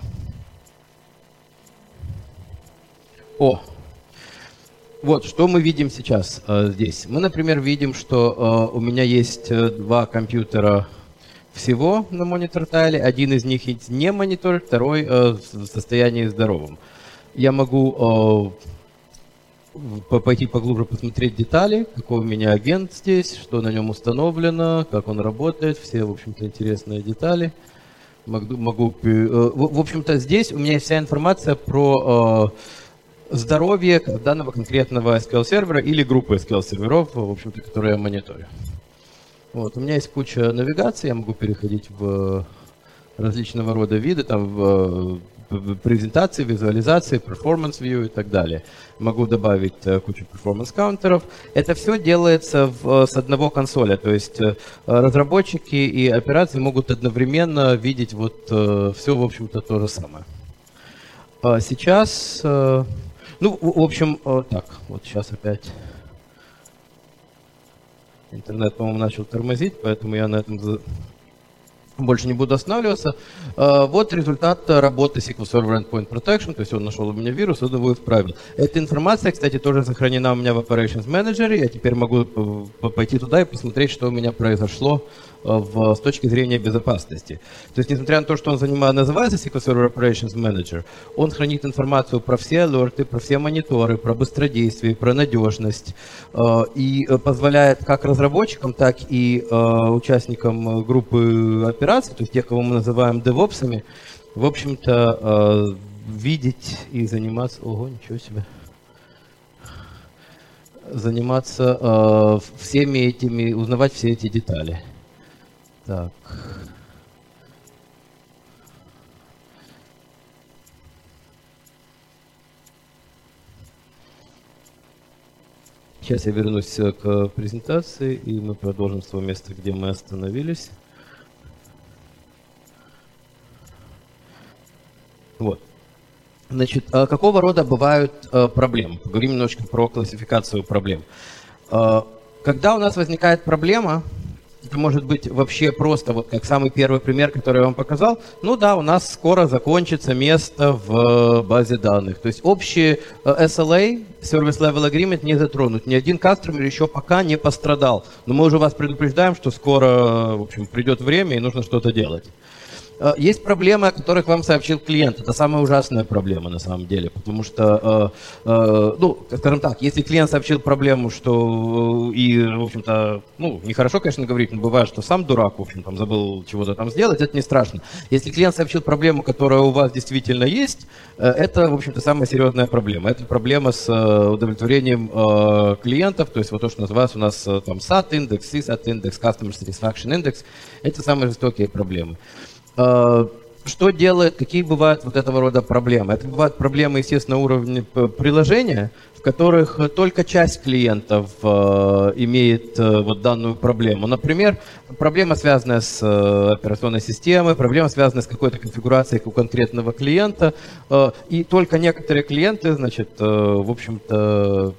Вот, что мы видим сейчас здесь. Мы, например, видим, что у меня есть два компьютера всего на монитор тайле. Один из них не мониторит, второй в состоянии здоровом. Я могу пойти поглубже, посмотреть детали, какой у меня агент здесь, что на нем установлено, как он работает, все, в общем-то, интересные детали. В общем-то, здесь у меня есть вся информация про здоровье данного конкретного SQL сервера или группы SQL серверов, в общем-то, которые я мониторю. Вот, у меня есть куча навигаций, я могу переходить в различного рода виды, там, в презентации, визуализации, performance view и так далее. Могу добавить кучу performance каунтеров. Это все делается с одного консоля, то есть разработчики и операции могут одновременно видеть вот все, в общем-то, то же самое. Сейчас, ну, в общем, так, вот сейчас опять интернет, по-моему, начал тормозить, поэтому я на этом больше не буду останавливаться. Вот результат работы SQL Server Endpoint Protection, то есть он нашел у меня вирус, он его исправил. Эта информация, кстати, тоже сохранена у меня в Operations Manager. Я теперь могу пойти туда и посмотреть, что у меня произошло с точки зрения безопасности. То есть, несмотря на то, что он называется SQL Server Operations Manager, он хранит информацию про все алерты, про все мониторы, про быстродействие, про надежность и позволяет как разработчикам, так и участникам группы операций, то есть тех, кого мы называем девопсами, в общем-то, видеть и заниматься... Ого, ничего себе! Заниматься всеми этими, узнавать все эти детали. Так. Сейчас я вернусь к презентации, и мы продолжим с того места, где мы остановились. Вот. Значит, какого рода бывают проблемы? Поговорим немножко про классификацию проблем. Когда у нас возникает проблема, это может быть вообще просто, вот как самый первый пример, который я вам показал. Ну да, у нас скоро закончится место в базе данных. То есть общие SLA, Service Level Agreement, не затронут. Ни один кастомер еще пока не пострадал. Но мы уже вас предупреждаем, что скоро, в общем, придет время и нужно что-то делать. Есть проблемы, о которых вам сообщил клиент. Это самая ужасная проблема на самом деле, потому что, ну, скажем так, если клиент сообщил проблему, что и, в общем-то, ну, нехорошо, конечно, говорить, но бывает, что сам дурак, в общем, там забыл чего-то там сделать, это не страшно. Если клиент сообщил проблему, которая у вас действительно есть, это, в общем-то, самая серьезная проблема. Это проблема с удовлетворением клиентов, то есть вот то, что называется у нас там SAT индекс, CSAT индекс, Customer Satisfaction Index, это самые жестокие проблемы. что делает, какие бывают вот этого рода проблемы? Это бывают проблемы, естественно, уровня приложения, в которых только часть клиентов имеет вот данную проблему. Например, проблема, связанная с операционной системой, проблема, связанная с какой-то конфигурацией у конкретного клиента, и только некоторые клиенты, значит, в общем-то,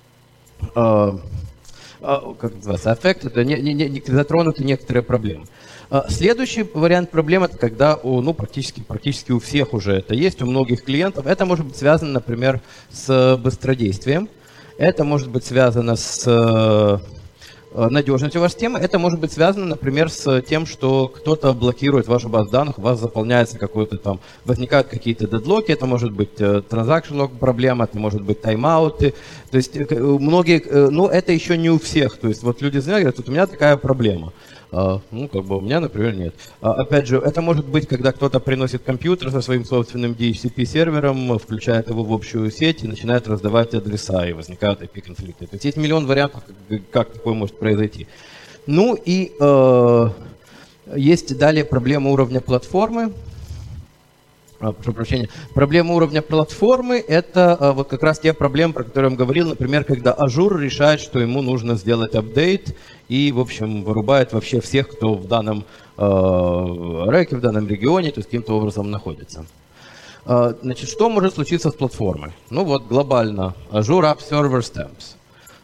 как называется, affected, не затронуты некоторые проблемы. Следующий вариант проблемы — это когда практически у всех уже это есть, у многих клиентов. Это может быть связано, например, с быстродействием, это может быть связано с надежностью вашей системы, это может быть связано, например, с тем, что кто-то блокирует вашу базу данных, у вас заполняется какой-то там, возникают какие-то дедлоки, это может быть transaction log проблема, это может быть тайм-ауты, то есть многие, но это еще не у всех, то есть вот люди знают, говорят, вот у меня такая проблема. У меня, например, нет. Опять же, это может быть, когда кто-то приносит компьютер со своим собственным DHCP-сервером, включает его в общую сеть и начинает раздавать адреса, и возникают IP-конфликты. То есть есть миллион вариантов, как такое может произойти. Ну и есть далее проблема уровня платформы. Прошу прощения. Проблема уровня платформы — это вот как раз те проблемы, про которые я говорил, например, когда Azure решает, что ему нужно сделать апдейт и, в общем, вырубает вообще всех, кто в данном реке, в данном регионе, то есть каким-то образом находится. Значит, что может случиться с платформой? Ну вот глобально Azure App Server Stamps.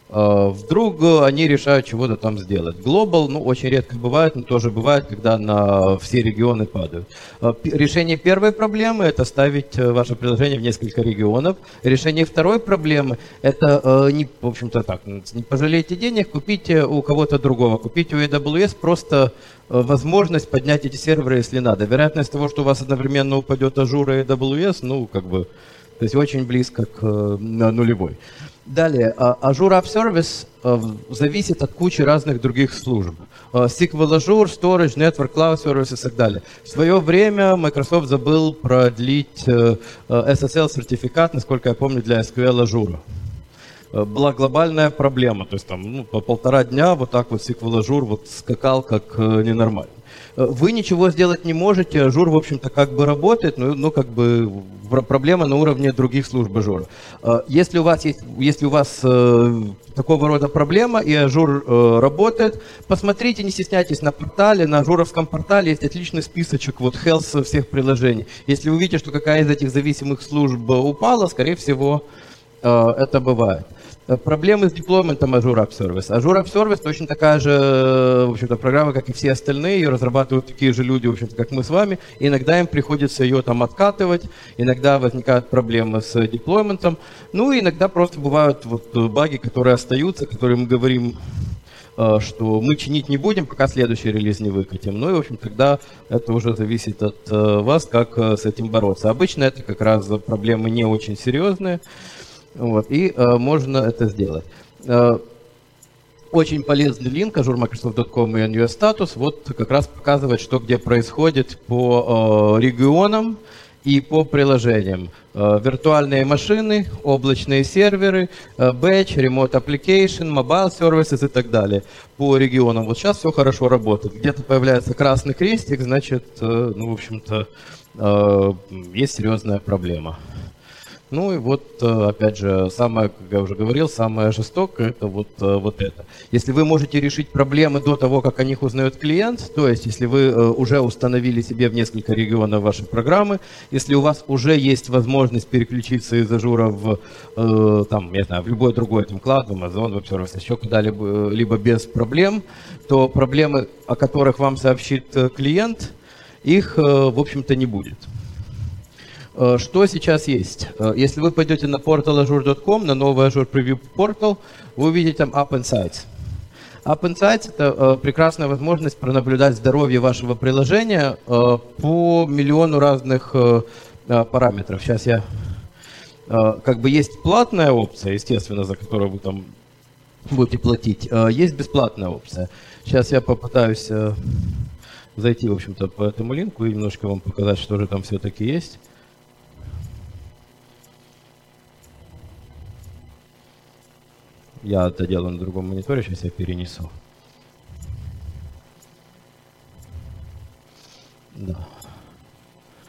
Вдруг они решают чего-то там сделать. Global, очень редко бывает, но тоже бывает, когда на все регионы падают. Решение первой проблемы — это ставить ваше приложение в несколько регионов. Решение второй проблемы — это, в общем-то так, не пожалейте денег, купите у кого-то другого, купите у AWS просто возможность поднять эти серверы, если надо. Вероятность того, что у вас одновременно упадет Azure и AWS, то есть очень близко к нулевой. Далее, Azure App Service зависит от кучи разных других служб. SQL Azure, Storage, Network, Cloud Services и так далее. В свое время Microsoft забыл продлить SSL-сертификат, насколько я помню, для SQL Azure. Была глобальная проблема, то есть там по 1,5 дня вот так вот SQL Azure скакал как ненормально. Вы ничего сделать не можете, Azure, в общем-то, как бы работает, но как бы проблема на уровне других служб Azure. Если у вас такого рода проблема и Azure работает, посмотрите, не стесняйтесь, на портале, на ажуровском портале есть отличный списочек health всех приложений. Если вы увидите, что какая из этих зависимых служб упала, скорее всего, это бывает. Проблемы с деплойментом Azure App Service. Azure App Service точно такая же, в общем-то, программа, как и все остальные. Ее разрабатывают такие же люди, в общем-то, как мы с вами. Иногда им приходится ее там откатывать, иногда возникают проблемы с деплойментом. Иногда просто бывают баги, которые остаются, которые мы говорим, что мы чинить не будем, пока следующий релиз не выкатим. И, в общем, тогда это уже зависит от вас, как с этим бороться. Обычно это как раз проблемы не очень серьезные. И можно это сделать. Очень полезный линк azure-microsoft.com и NUS Status как раз показывает, что где происходит по регионам и по приложениям. Виртуальные машины, облачные серверы, batch, remote application, mobile services и так далее. По регионам вот сейчас все хорошо работает. Где-то появляется красный крестик, значит, в общем-то, есть серьезная проблема. Опять же, как я уже говорил, самое жестокое — это вот это. Если вы можете решить проблемы до того, как о них узнает клиент, то есть если вы уже установили себе в несколько регионов ваши программы, если у вас уже есть возможность переключиться из Azure в любой другой Cloud, в Amazon Web Services, еще куда-либо без проблем, то проблемы, о которых вам сообщит клиент, их, в общем-то, не будет. Что сейчас есть? Если вы пойдете на portal.azure.com, на новый Azure Preview Portal, вы увидите там App Insights. App Insights — это прекрасная возможность пронаблюдать здоровье вашего приложения по миллиону разных параметров. Сейчас есть платная опция, естественно, за которую вы там будете платить. Есть бесплатная опция. Сейчас я попытаюсь зайти, в общем-то, по этому линку и немножко вам показать, что же там все-таки есть. Я это делаю на другом мониторе, сейчас я перенесу. Да.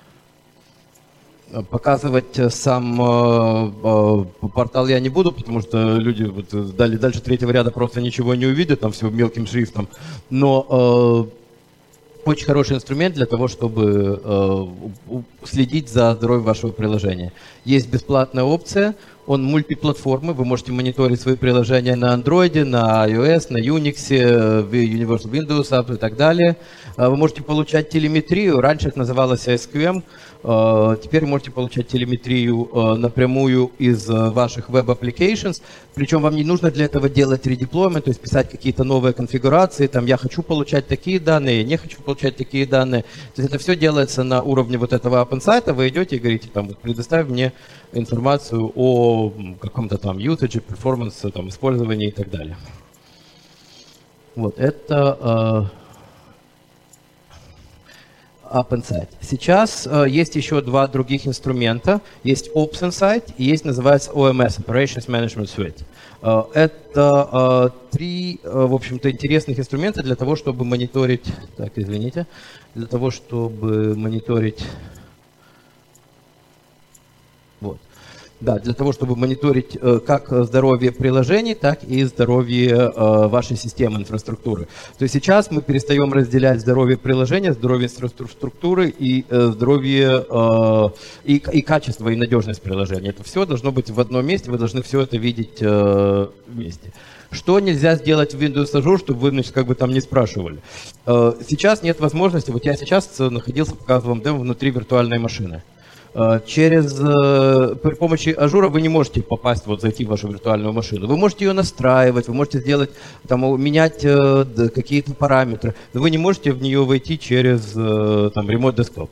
Показывать сам портал я не буду, потому что люди вот, дальше третьего ряда просто ничего не увидят, там все мелким шрифтом. Но очень хороший инструмент для того, чтобы следить за здоровьем вашего приложения. Есть бесплатная опция, он мультиплатформы, вы можете мониторить свои приложения на Android, на iOS, на Unix, Universal Windows App и так далее. Вы можете получать телеметрию, раньше это называлось ISQM, теперь можете получать телеметрию напрямую из ваших веб-applications, причем вам не нужно для этого делать редеплоймент, то есть писать какие-то новые конфигурации, там я хочу получать такие данные, я не хочу получать такие данные. То есть это все делается на уровне вот этого OpenSite, вы идете и говорите, там, вот, предоставь мне информацию о каком-то там usage, performance, там, использовании и так далее. Вот, это OpenSite. Сейчас есть еще два других инструмента. Есть OpenSite и есть, называется OMS, Operations Management Suite. Это три, в общем-то, интересных инструмента для того, чтобы мониторить, так, извините, для того, чтобы мониторить, вот. Да, для того, чтобы мониторить как здоровье приложений, так и здоровье вашей системы инфраструктуры. То есть сейчас мы перестаем разделять здоровье приложения, здоровье инфраструктуры и здоровье и качество, и надежность приложения. Это все должно быть в одном месте, вы должны все это видеть вместе. Что нельзя сделать в Windows Azure, чтобы вы, значит, как бы там не спрашивали? Сейчас нет возможности, вот я сейчас находился, показывал вам демо внутри виртуальной машины. При помощи Ажура вы не можете попасть, вот зайти в вашу виртуальную машину. Вы можете ее настраивать, вы можете сделать, там, менять какие-то параметры, но вы не можете в нее войти через там, Remote Desktop.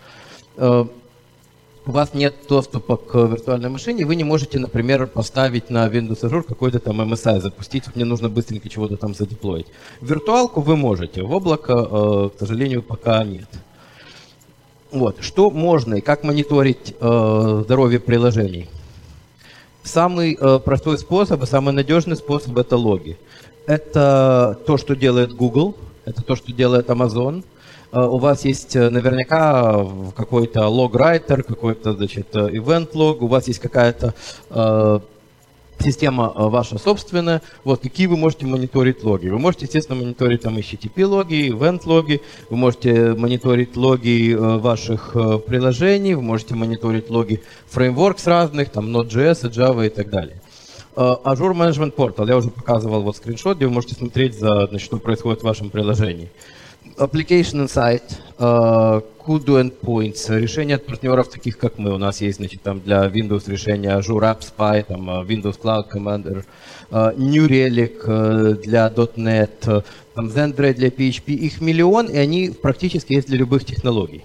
У вас нет доступа к виртуальной машине, вы не можете, например, поставить на Windows Azure какой-то там MSI, запустить, мне нужно быстренько чего-то там задеплоить. Виртуалку вы можете, в облако, к сожалению, пока нет. Вот. Что можно и как мониторить здоровье приложений? Самый простой способ и самый надежный способ – это логи. Это то, что делает Google, это то, что делает Amazon. У вас есть наверняка какой-то лог-райтер, какой-то, значит, event-лог, у вас есть какая-то система ваша собственная, вот какие вы можете мониторить логи. Вы можете, естественно, мониторить там HTTP-логи, event-логи, вы можете мониторить логи ваших приложений, вы можете мониторить логи фреймворкс разных, там Node.js, Java и так далее. Azure Management Portal, я уже показывал вот скриншот, где вы можете смотреть, значит, что происходит в вашем приложении. Application Insight, Kudu Endpoints, решения от партнеров, таких как мы. У нас есть, значит, там для Windows решения Azure App Spy, там Windows Cloud Commander, New Relic для .NET, там Zendray для PHP. Их миллион, и они практически есть для любых технологий.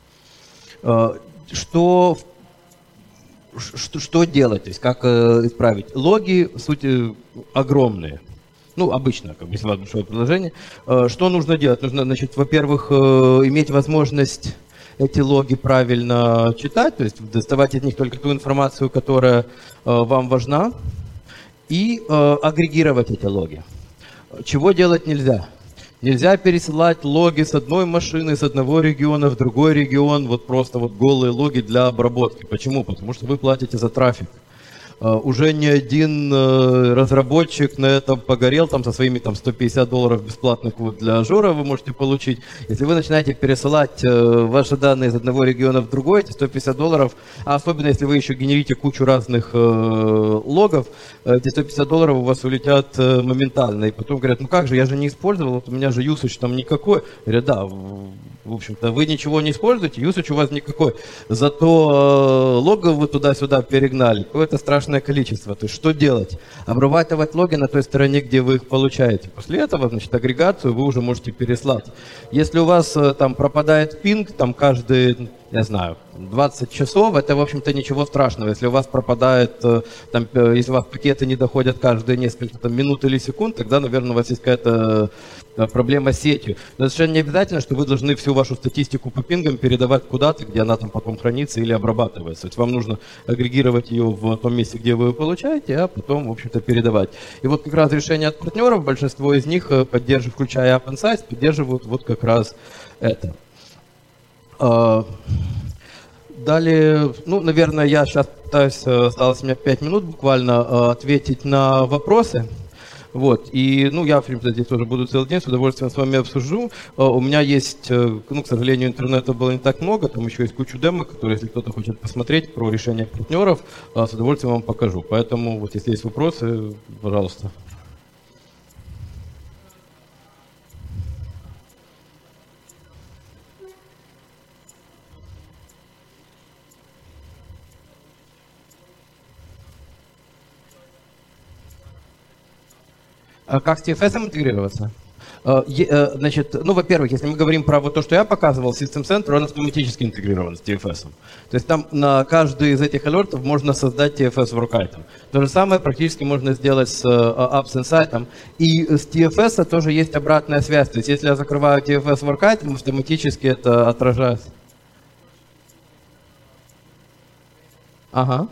Что делать, то есть как исправить? Логи, в сути, огромные. Ну, обычно, как бы, если у вас большое приложение. Что нужно делать? Нужно, значит, во-первых, иметь возможность эти логи правильно читать, то есть доставать из них только ту информацию, которая вам важна, и агрегировать эти логи. Чего делать нельзя? Нельзя пересылать логи с одной машины, с одного региона в другой регион, вот просто вот голые логи для обработки. Почему? Потому что вы платите за трафик. Уже ни один разработчик на этом погорел, там со своими там $150 бесплатных вот для Ажура вы можете получить. Если вы начинаете пересылать ваши данные из одного региона в другой, эти $150, а особенно если вы еще генерите кучу разных логов, эти $150 у вас улетят моментально. И потом говорят, ну как же, я же не использовал, вот у меня же usage там никакой. Говорят, да, в общем-то, вы ничего не используете, usage у вас никакой. Зато логов вы туда-сюда перегнали. Какое-то страшное количество. То есть что делать? Обрабатывать логи на той стороне, где вы их получаете. После этого, значит, агрегацию вы уже можете переслать. Если у вас там пропадает пинг, там каждый, я знаю, 20 часов, это, в общем-то, ничего страшного. Если у вас пропадает, там, если у вас пакеты не доходят каждые несколько там, минут или секунд, тогда, наверное, у вас есть какая-то проблема с сетью. Но совершенно не обязательно, что вы должны всю вашу статистику по пингам передавать куда-то, где она там потом хранится или обрабатывается. То есть вам нужно агрегировать ее в том месте, где вы ее получаете, а потом, в общем-то, передавать. И вот как раз решения от партнеров, большинство из них, включая OpenSite, поддерживают вот как раз это. Далее, ну, наверное, я сейчас пытаюсь, осталось у меня 5 минут буквально, ответить на вопросы. Вот, и, ну, я, в принципе, здесь тоже буду целый день, с удовольствием с вами обсужу. У меня есть, ну, к сожалению, интернета было не так много, там еще есть кучу демок, которые, если кто-то хочет посмотреть про решение партнеров, с удовольствием вам покажу. Поэтому, вот, если есть вопросы, пожалуйста. Как с TFS интегрироваться? Значит, ну, во-первых, если мы говорим про вот то, что я показывал, System Center, он автоматически интегрирован с TFS. То есть там на каждый из этих алертов можно создать TFS work-item. То же самое практически можно сделать с Apps Insight. И с TFS тоже есть обратная связь. То есть если я закрываю TFS work-item, автоматически это отражается. Ага.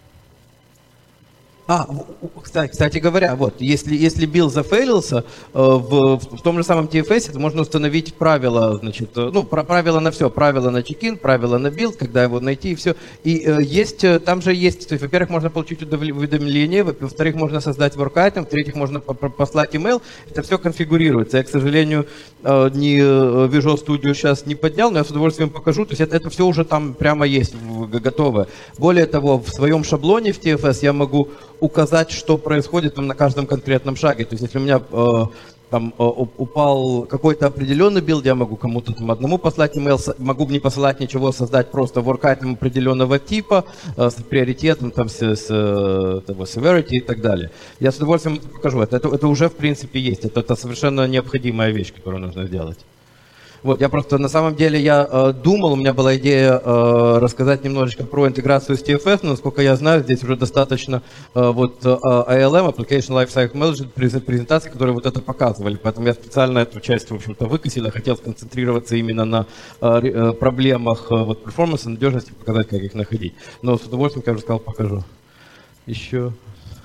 Кстати говоря, вот, если билд зафейлился, в том же самом TFS можно установить правила, значит, ну, правила на все, правила на чекин, правила на билд, когда его найти и все. И там же есть, то есть, во-первых, можно получить уведомление, во-вторых, можно создать work-item, в-третьих, можно послать email, это все конфигурируется. Я, к сожалению, не Visual Studio сейчас не поднял, но я с удовольствием покажу, то есть это все уже там прямо есть, готово. Более того, в своем шаблоне в TFS я могу указать, что происходит там на каждом конкретном шаге. То есть, если у меня там упал какой-то определенный билд, я могу кому-то там одному послать email, могу не посылать ничего, создать просто work-item определенного типа с приоритетом, там, с severity и так далее. Я с удовольствием это покажу. Это уже в принципе есть. Это совершенно необходимая вещь, которую нужно сделать. Вот, я просто, на самом деле, я думал, у меня была идея рассказать немножечко про интеграцию с TFS, но, насколько я знаю, здесь уже достаточно вот ALM, Application Lifecycle Management, презентаций, которые вот это показывали, поэтому я специально эту часть, в общем-то, выкосил, я хотел сконцентрироваться именно на проблемах вот перформанса, надежности, показать, как их находить. Но с удовольствием, как я уже сказал, покажу. Еще.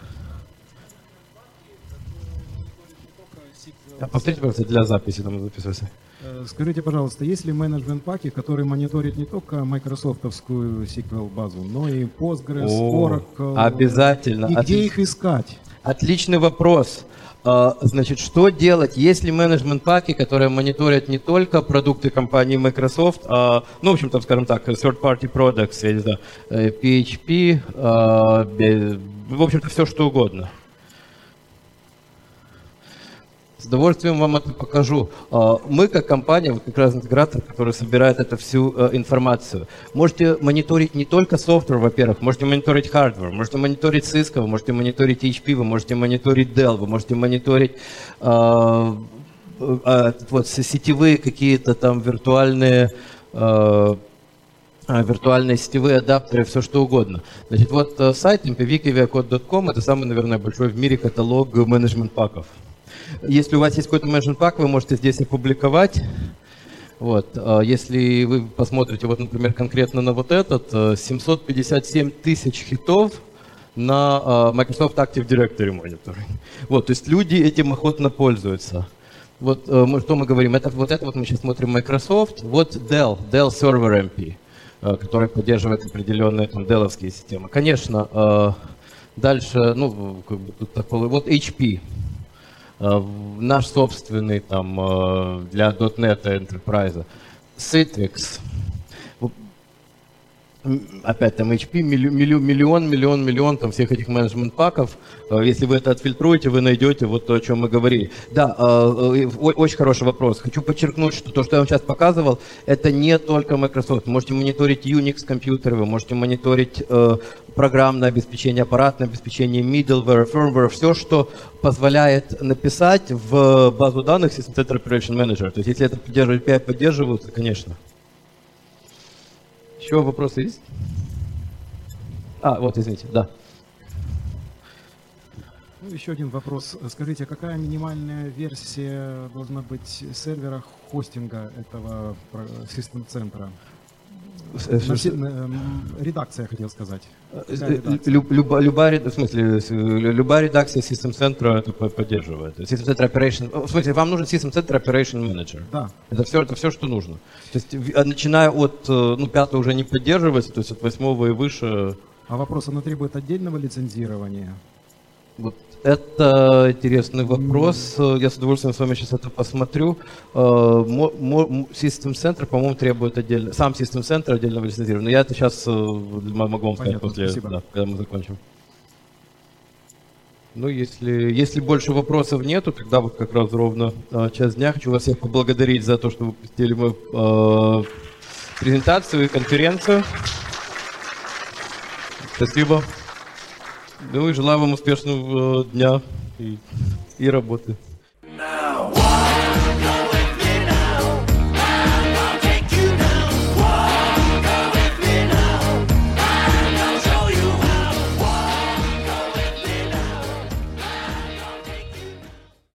Повторите, пожалуйста, для записи, там записывайся. Скажите, пожалуйста, есть ли менеджмент-паки, который мониторит не только майкрософтовскую SQL-базу, но и Postgres, Oracle? Обязательно. И где их искать? Отличный вопрос. Значит, что делать, если менеджмент-паки, которые мониторят не только продукты компании Microsoft, ну, в общем, там, скажем так, third-party products, я не знаю, PHP, в общем-то, все что угодно. С удовольствием вам это покажу. Мы, как компания, вот как раз интегратор, который собирает эту всю информацию, можете мониторить не только software, во-первых, можете мониторить hardware, можете мониторить Cisco, вы можете мониторить HP, вы можете мониторить Dell, вы можете мониторить вот, сетевые какие-то там виртуальные сетевые адаптеры, все что угодно. Значит, вот сайт mpvkviacode.com, это самый, наверное, большой в мире каталог менеджмент-паков. Если у вас есть какой-то менеджмент-пак, вы можете здесь опубликовать. Вот. Если вы посмотрите, вот, например, конкретно на вот этот, 757 тысяч хитов на Microsoft Active Directory Monitoring. Вот, то есть люди этим охотно пользуются. Вот что мы говорим, это вот мы сейчас смотрим Microsoft, вот Dell Server MP, который поддерживает определенные там Dell-овские системы. Конечно, дальше, ну, как бы тут такое, вот HP. Наш собственный там для .NET Enterprise, Citrix, опять там HP, миллион там всех этих менеджмент-паков. Если вы это отфильтруете, вы найдете вот то, о чем мы говорили. Да, очень хороший вопрос. Хочу подчеркнуть, что то, что я вам сейчас показывал, это не только Microsoft. Вы можете мониторить Unix компьютеры, вы можете мониторить программное обеспечение, аппаратное обеспечение, middleware, firmware, все, что позволяет написать в базу данных System Center Operation Manager. То есть если это API поддерживаются, конечно. Еще вопросы есть? Вот, извините, да. Ну, еще один вопрос. Скажите, какая минимальная версия должна быть сервера хостинга этого систем-центра? Редакция, хотел сказать. Любая, в смысле, любая редакция System Center это поддерживает. System Center Operation, в смысле, вам нужен System Center Operation Manager. Да. Это все, что нужно. То есть, начиная от, 5 уже не поддерживается, то есть от 8 и выше. А вопрос, оно требует отдельного лицензирования? Вот это интересный вопрос. Я с удовольствием с вами сейчас это посмотрю. System Center, по-моему, требует отдельно. Сам System Center отдельного лицензирования. Но я это сейчас могу вам сказать после, да, когда мы закончим. Ну, если больше вопросов нету, тогда вот как раз ровно час дня. Хочу вас всех поблагодарить за то, что вы посетили мою презентацию и конференцию. Спасибо. Ну и желаю вам успешного дня и работы.